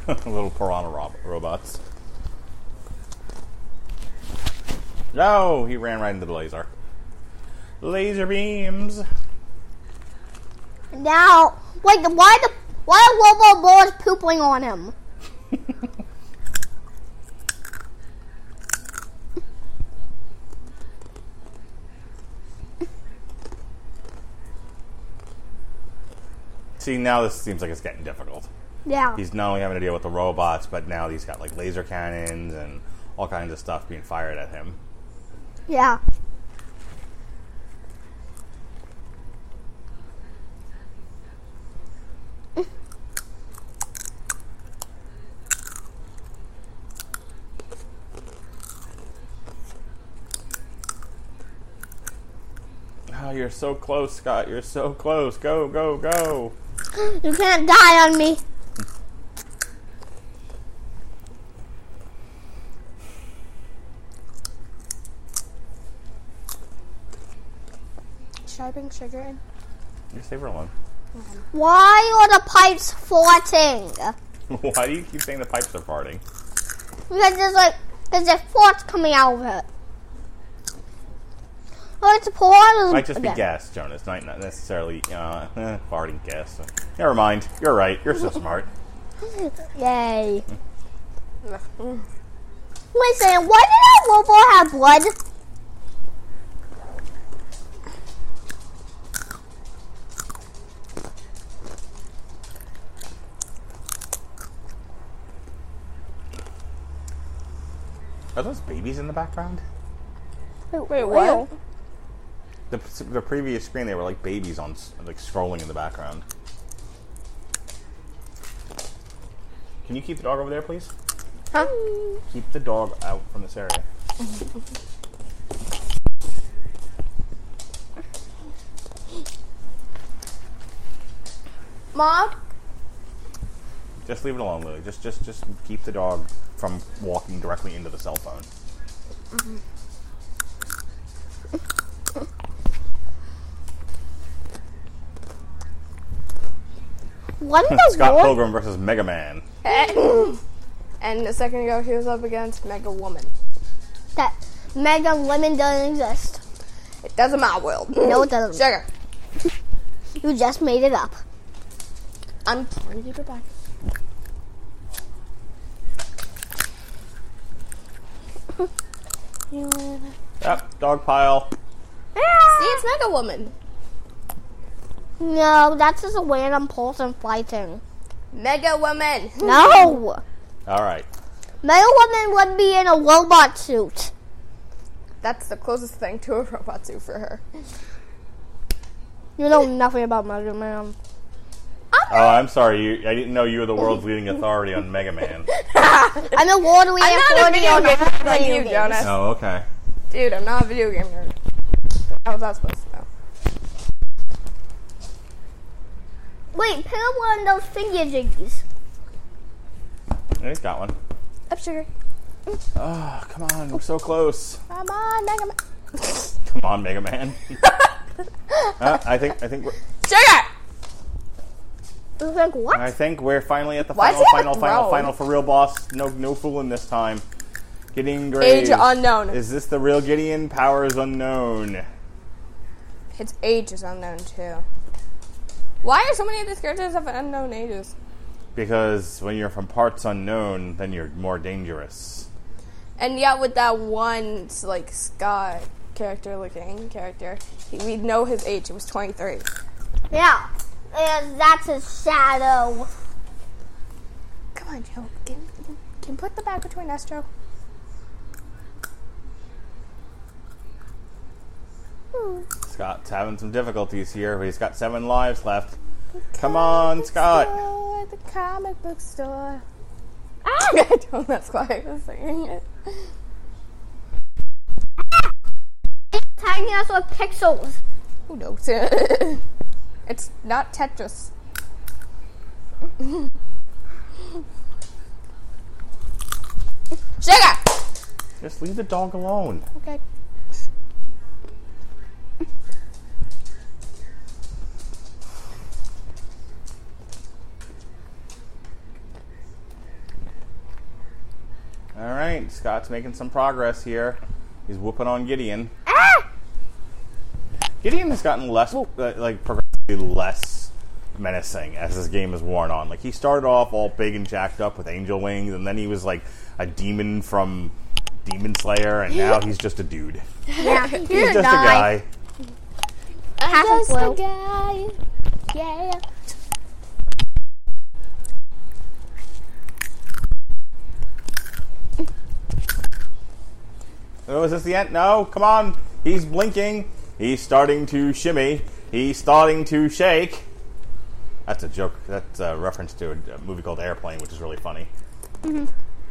Little piranha robots. No, he ran right into the laser. Laser beams. Now, wait, why are Robo Boys pooping on him? See, now this seems like it's getting difficult. Yeah. He's not only having to deal with the robots, but now he's got like laser cannons and all kinds of stuff being fired at him. Yeah. Oh, you're so close, Scott. You're so close. Go, go, go. You can't die on me. Should I bring sugar in? Just leave her alone. Why are the pipes farting? Why do you keep saying the pipes are farting? Because there's farts coming out of it. Oh, it's pouring. Might just be gas, Jonas. Not necessarily farting gas. Never mind. You're right. You're so smart. Yay. Wait a second. Why did that robot have blood? Are those babies in the background? Wait, what? The previous screen, they were like babies on like scrolling in the background. Can you keep the dog over there, please? Huh? Keep the dog out from this area. Mom? Just leave it alone, Lily. Just keep the dog from walking directly into the cell phone. Mm-hmm. What in the Scott world? Pilgrim versus Mega Man. And a second ago, he was up against Mega Woman. That Mega Women doesn't exist. It doesn't matter, Will. No, it doesn't. Sugar. You just made it up. I'm trying to keep it back. Yep, dog pile. See, it's Mega Woman. No, that's just a random person fighting. Mega Woman. No! All right. Mega Woman would be in a robot suit. That's the closest thing to a robot suit for her. You know nothing about Mega Man. Oh, I'm sorry. I didn't know you were the world's leading authority on Mega Man. I'm a world leading I'm not a authority video on gamer like video you, games. Jonas. Oh, okay. Dude, I'm not a video game nerd. How was that supposed to know? Wait, pick up one of those finger jiggies. Yeah, he's got one. Up, Sugar. Oh, come on. We're so close. Come on, Mega Man. Come on, Mega Man. I think we're... Sugar! You think what? I think we're finally at the Why does he have a throne? final for real boss. No fooling this time. Gideon Graves. Age unknown. Is this the real Gideon? Powers unknown. Its age is unknown, too. Why are so many of these characters have unknown ages? Because when you're from parts unknown, then you're more dangerous. And yet with that one, like, Scott looking character, we know his age. It was 23. Yeah. And that's his shadow. Come on, Joe. Can you put the bag between us, Joe? Scott's having some difficulties here, but he's got 7 lives left. Come on, Scott. At the comic book store. I don't. That's why I was singing it. Tagging us with pixels. Who knows? It's not Tetris. Sugar! Just leave the dog alone. Okay. right, Scott's making some progress here. He's whooping on Gideon. Ah! Gideon has gotten less, progressively less menacing as this game has worn on. Like, he started off all big and jacked up with angel wings, and then he was like a demon from Demon Slayer, and now he's just a dude. Yeah, He's just a guy. Half Just a a guy. Yeah. Oh, is this the end? No, come on. He's blinking. He's starting to shimmy. He's starting to shake. That's a joke. That's a reference to a movie called Airplane, which is really funny. Mm-hmm.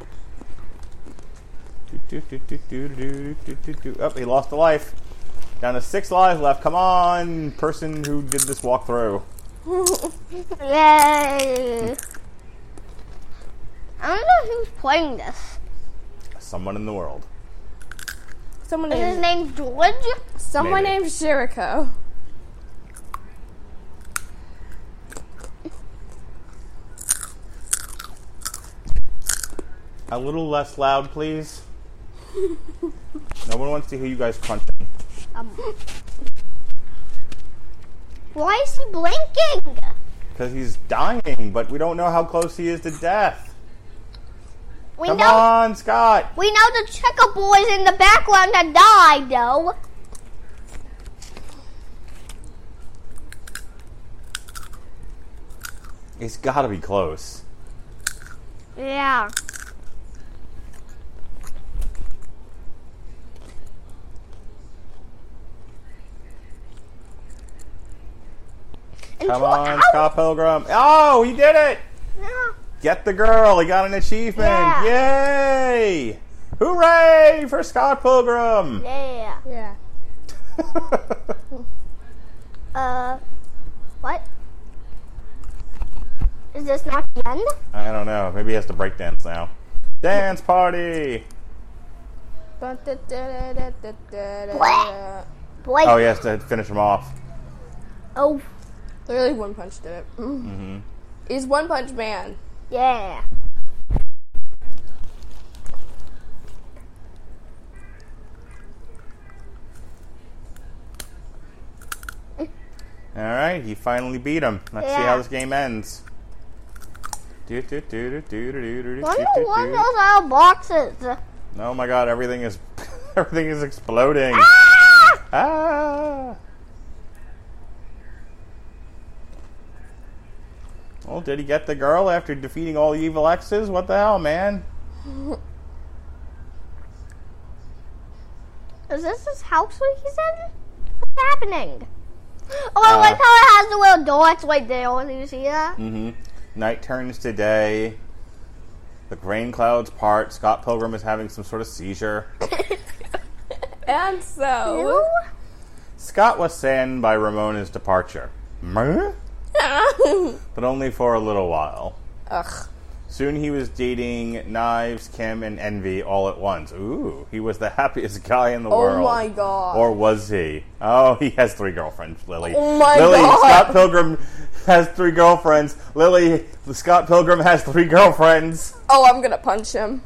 Oh, he lost a life. Down to 6 lives left. Come on, person who did this walkthrough. Yay! I don't know who's playing this. Someone in the world. Someone Is his named name George? someone Maybe. named Shiriko. A little less loud, please. No one wants to hear you guys crunching. Why is he blinking? Because he's dying, but we don't know how close he is to death. We Come know on, Scott. we know the checker boys in the background that died, though. He's got to be close. Yeah. And Come 2 on, hours- Scott Pilgrim. Oh, he did it. Yeah. Get the girl. He got an achievement. Yeah. Yay. Hooray for Scott Pilgrim. Yeah. Yeah. What? Is this not the end? I don't know. Maybe he has to break dance now. Dance party. Boy. Oh, he has to finish him off. Oh, Literally One Punch did it. Mm-hmm. He's One Punch Man. yeah. All right, he finally beat him. Let's see Yeah. how this game ends. Wonder what those are boxes. Oh my God! Everything is everything is exploding. Ah! Ah! Well, did he get the girl after defeating all the evil exes? What the hell, man? Is this his house where he's in? What's happening? Oh, I like how it has the little dots right there. Do you see that? Mm-hmm. Night turns to day. The rain clouds part. Scott Pilgrim is having some sort of seizure. And so. Ew. Scott was saddened by Ramona's departure. Meh? But only for a little while. Ugh. Soon he was dating Knives, Kim, and Envy all at once. Ooh, he was the happiest guy in the world. Oh my God. Or was he? Oh, he has 3 girlfriends, Lily. Oh my Lily, God. Scott Pilgrim has 3 girlfriends. Lily, Scott Pilgrim has 3 girlfriends. Oh, I'm gonna punch him.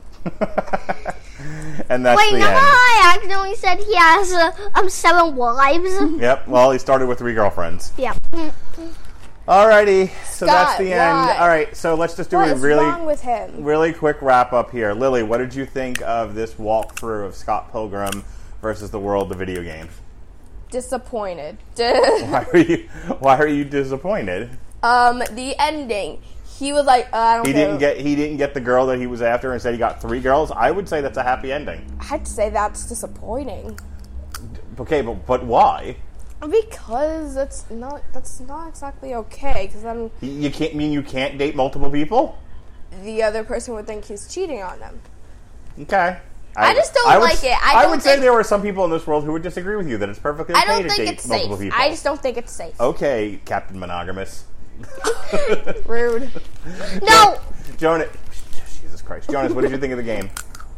And that's Wait, the remember end. I accidentally said he has 7 wives? Yep, well, he started with 3 girlfriends. Yeah. Alrighty, so that's Scott, the end. why? Alright, so let's just do What a is really wrong with him? really quick wrap up here. Lily, what did you think of this walkthrough of Scott Pilgrim versus the world of video games? Disappointed. Why are you disappointed? The ending. He was like, I don't He care. didn't get the girl that he was after and said he got 3 girls. I would say that's a happy ending. I'd say that's disappointing. Okay, but why? Because that's not exactly okay. Because then You can't date multiple people? the other person would think he's cheating on them. Okay. I just don't would- like it. I don't would say think- there are some people in this world who would disagree with you that it's perfectly I okay don't to think date it's multiple safe. people. I just don't think it's safe. Okay, Captain Monogamous. Rude. No! Jonas, Jesus Christ, Jonas, what did you think of the game?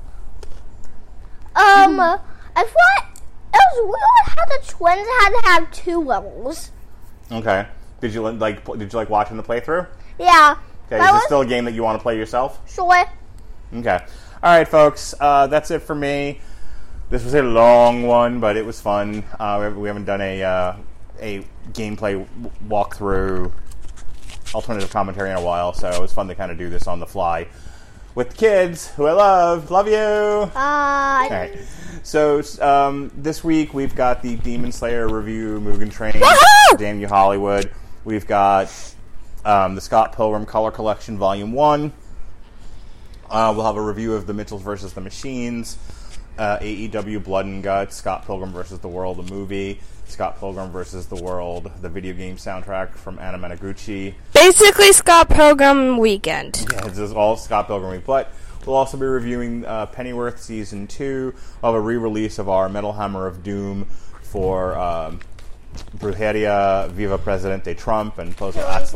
I thought it was weird how the twins had to have 2 levels. Okay, did you like watching the playthrough? Yeah. Okay, That is was this still a game that you want to play yourself? short. Okay, All right, folks, that's it for me. This was a long one, but it was fun. We haven't done a gameplay walkthrough alternative commentary in a while, so it was fun to kind of do this on the fly with the kids, who I love. Love you! Bye. All right. So this week we've got the Demon Slayer review, Mugen Train, Woohoo! Damn You Hollywood. We've got the Scott Pilgrim Color Collection Volume 1. We'll have a review of The Mitchells vs. the Machines, AEW Blood and Guts, Scott Pilgrim vs. the World, the movie, Scott Pilgrim vs. the World, the video game soundtrack from Anna Managuchi. Basically, Scott Pilgrim weekend. Yeah, this is all Scott Pilgrim week. But we'll also be reviewing Pennyworth Season 2 of a re-release of our Metal Hammer of Doom for Brujeria, Viva Presidente Trump, and Pozo Atzla.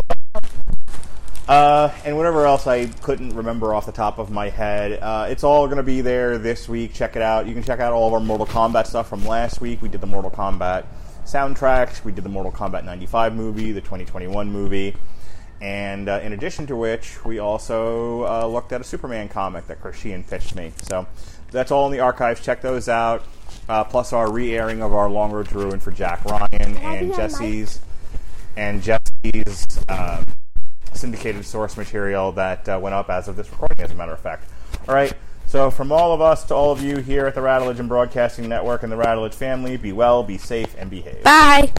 And whatever else I couldn't remember off the top of my head. It's all going to be there this week. Check it out. You can check out all of our Mortal Kombat stuff from last week. We did the Mortal Kombat soundtracks. We did the Mortal Kombat 95 movie, the 2021 movie. And in addition to which, we also looked at a Superman comic that Chris Sheehan pitched me. So that's all in the archives. Check those out. Plus our re-airing of our Long Road to Ruin for Jack Ryan and Jesse's syndicated source material that went up as of this recording, as a matter of fact. All right. So from all of us to all of you here at the Rattledge and Broadcasting Network and the Rattledge family, be well, be safe, and behave. Bye.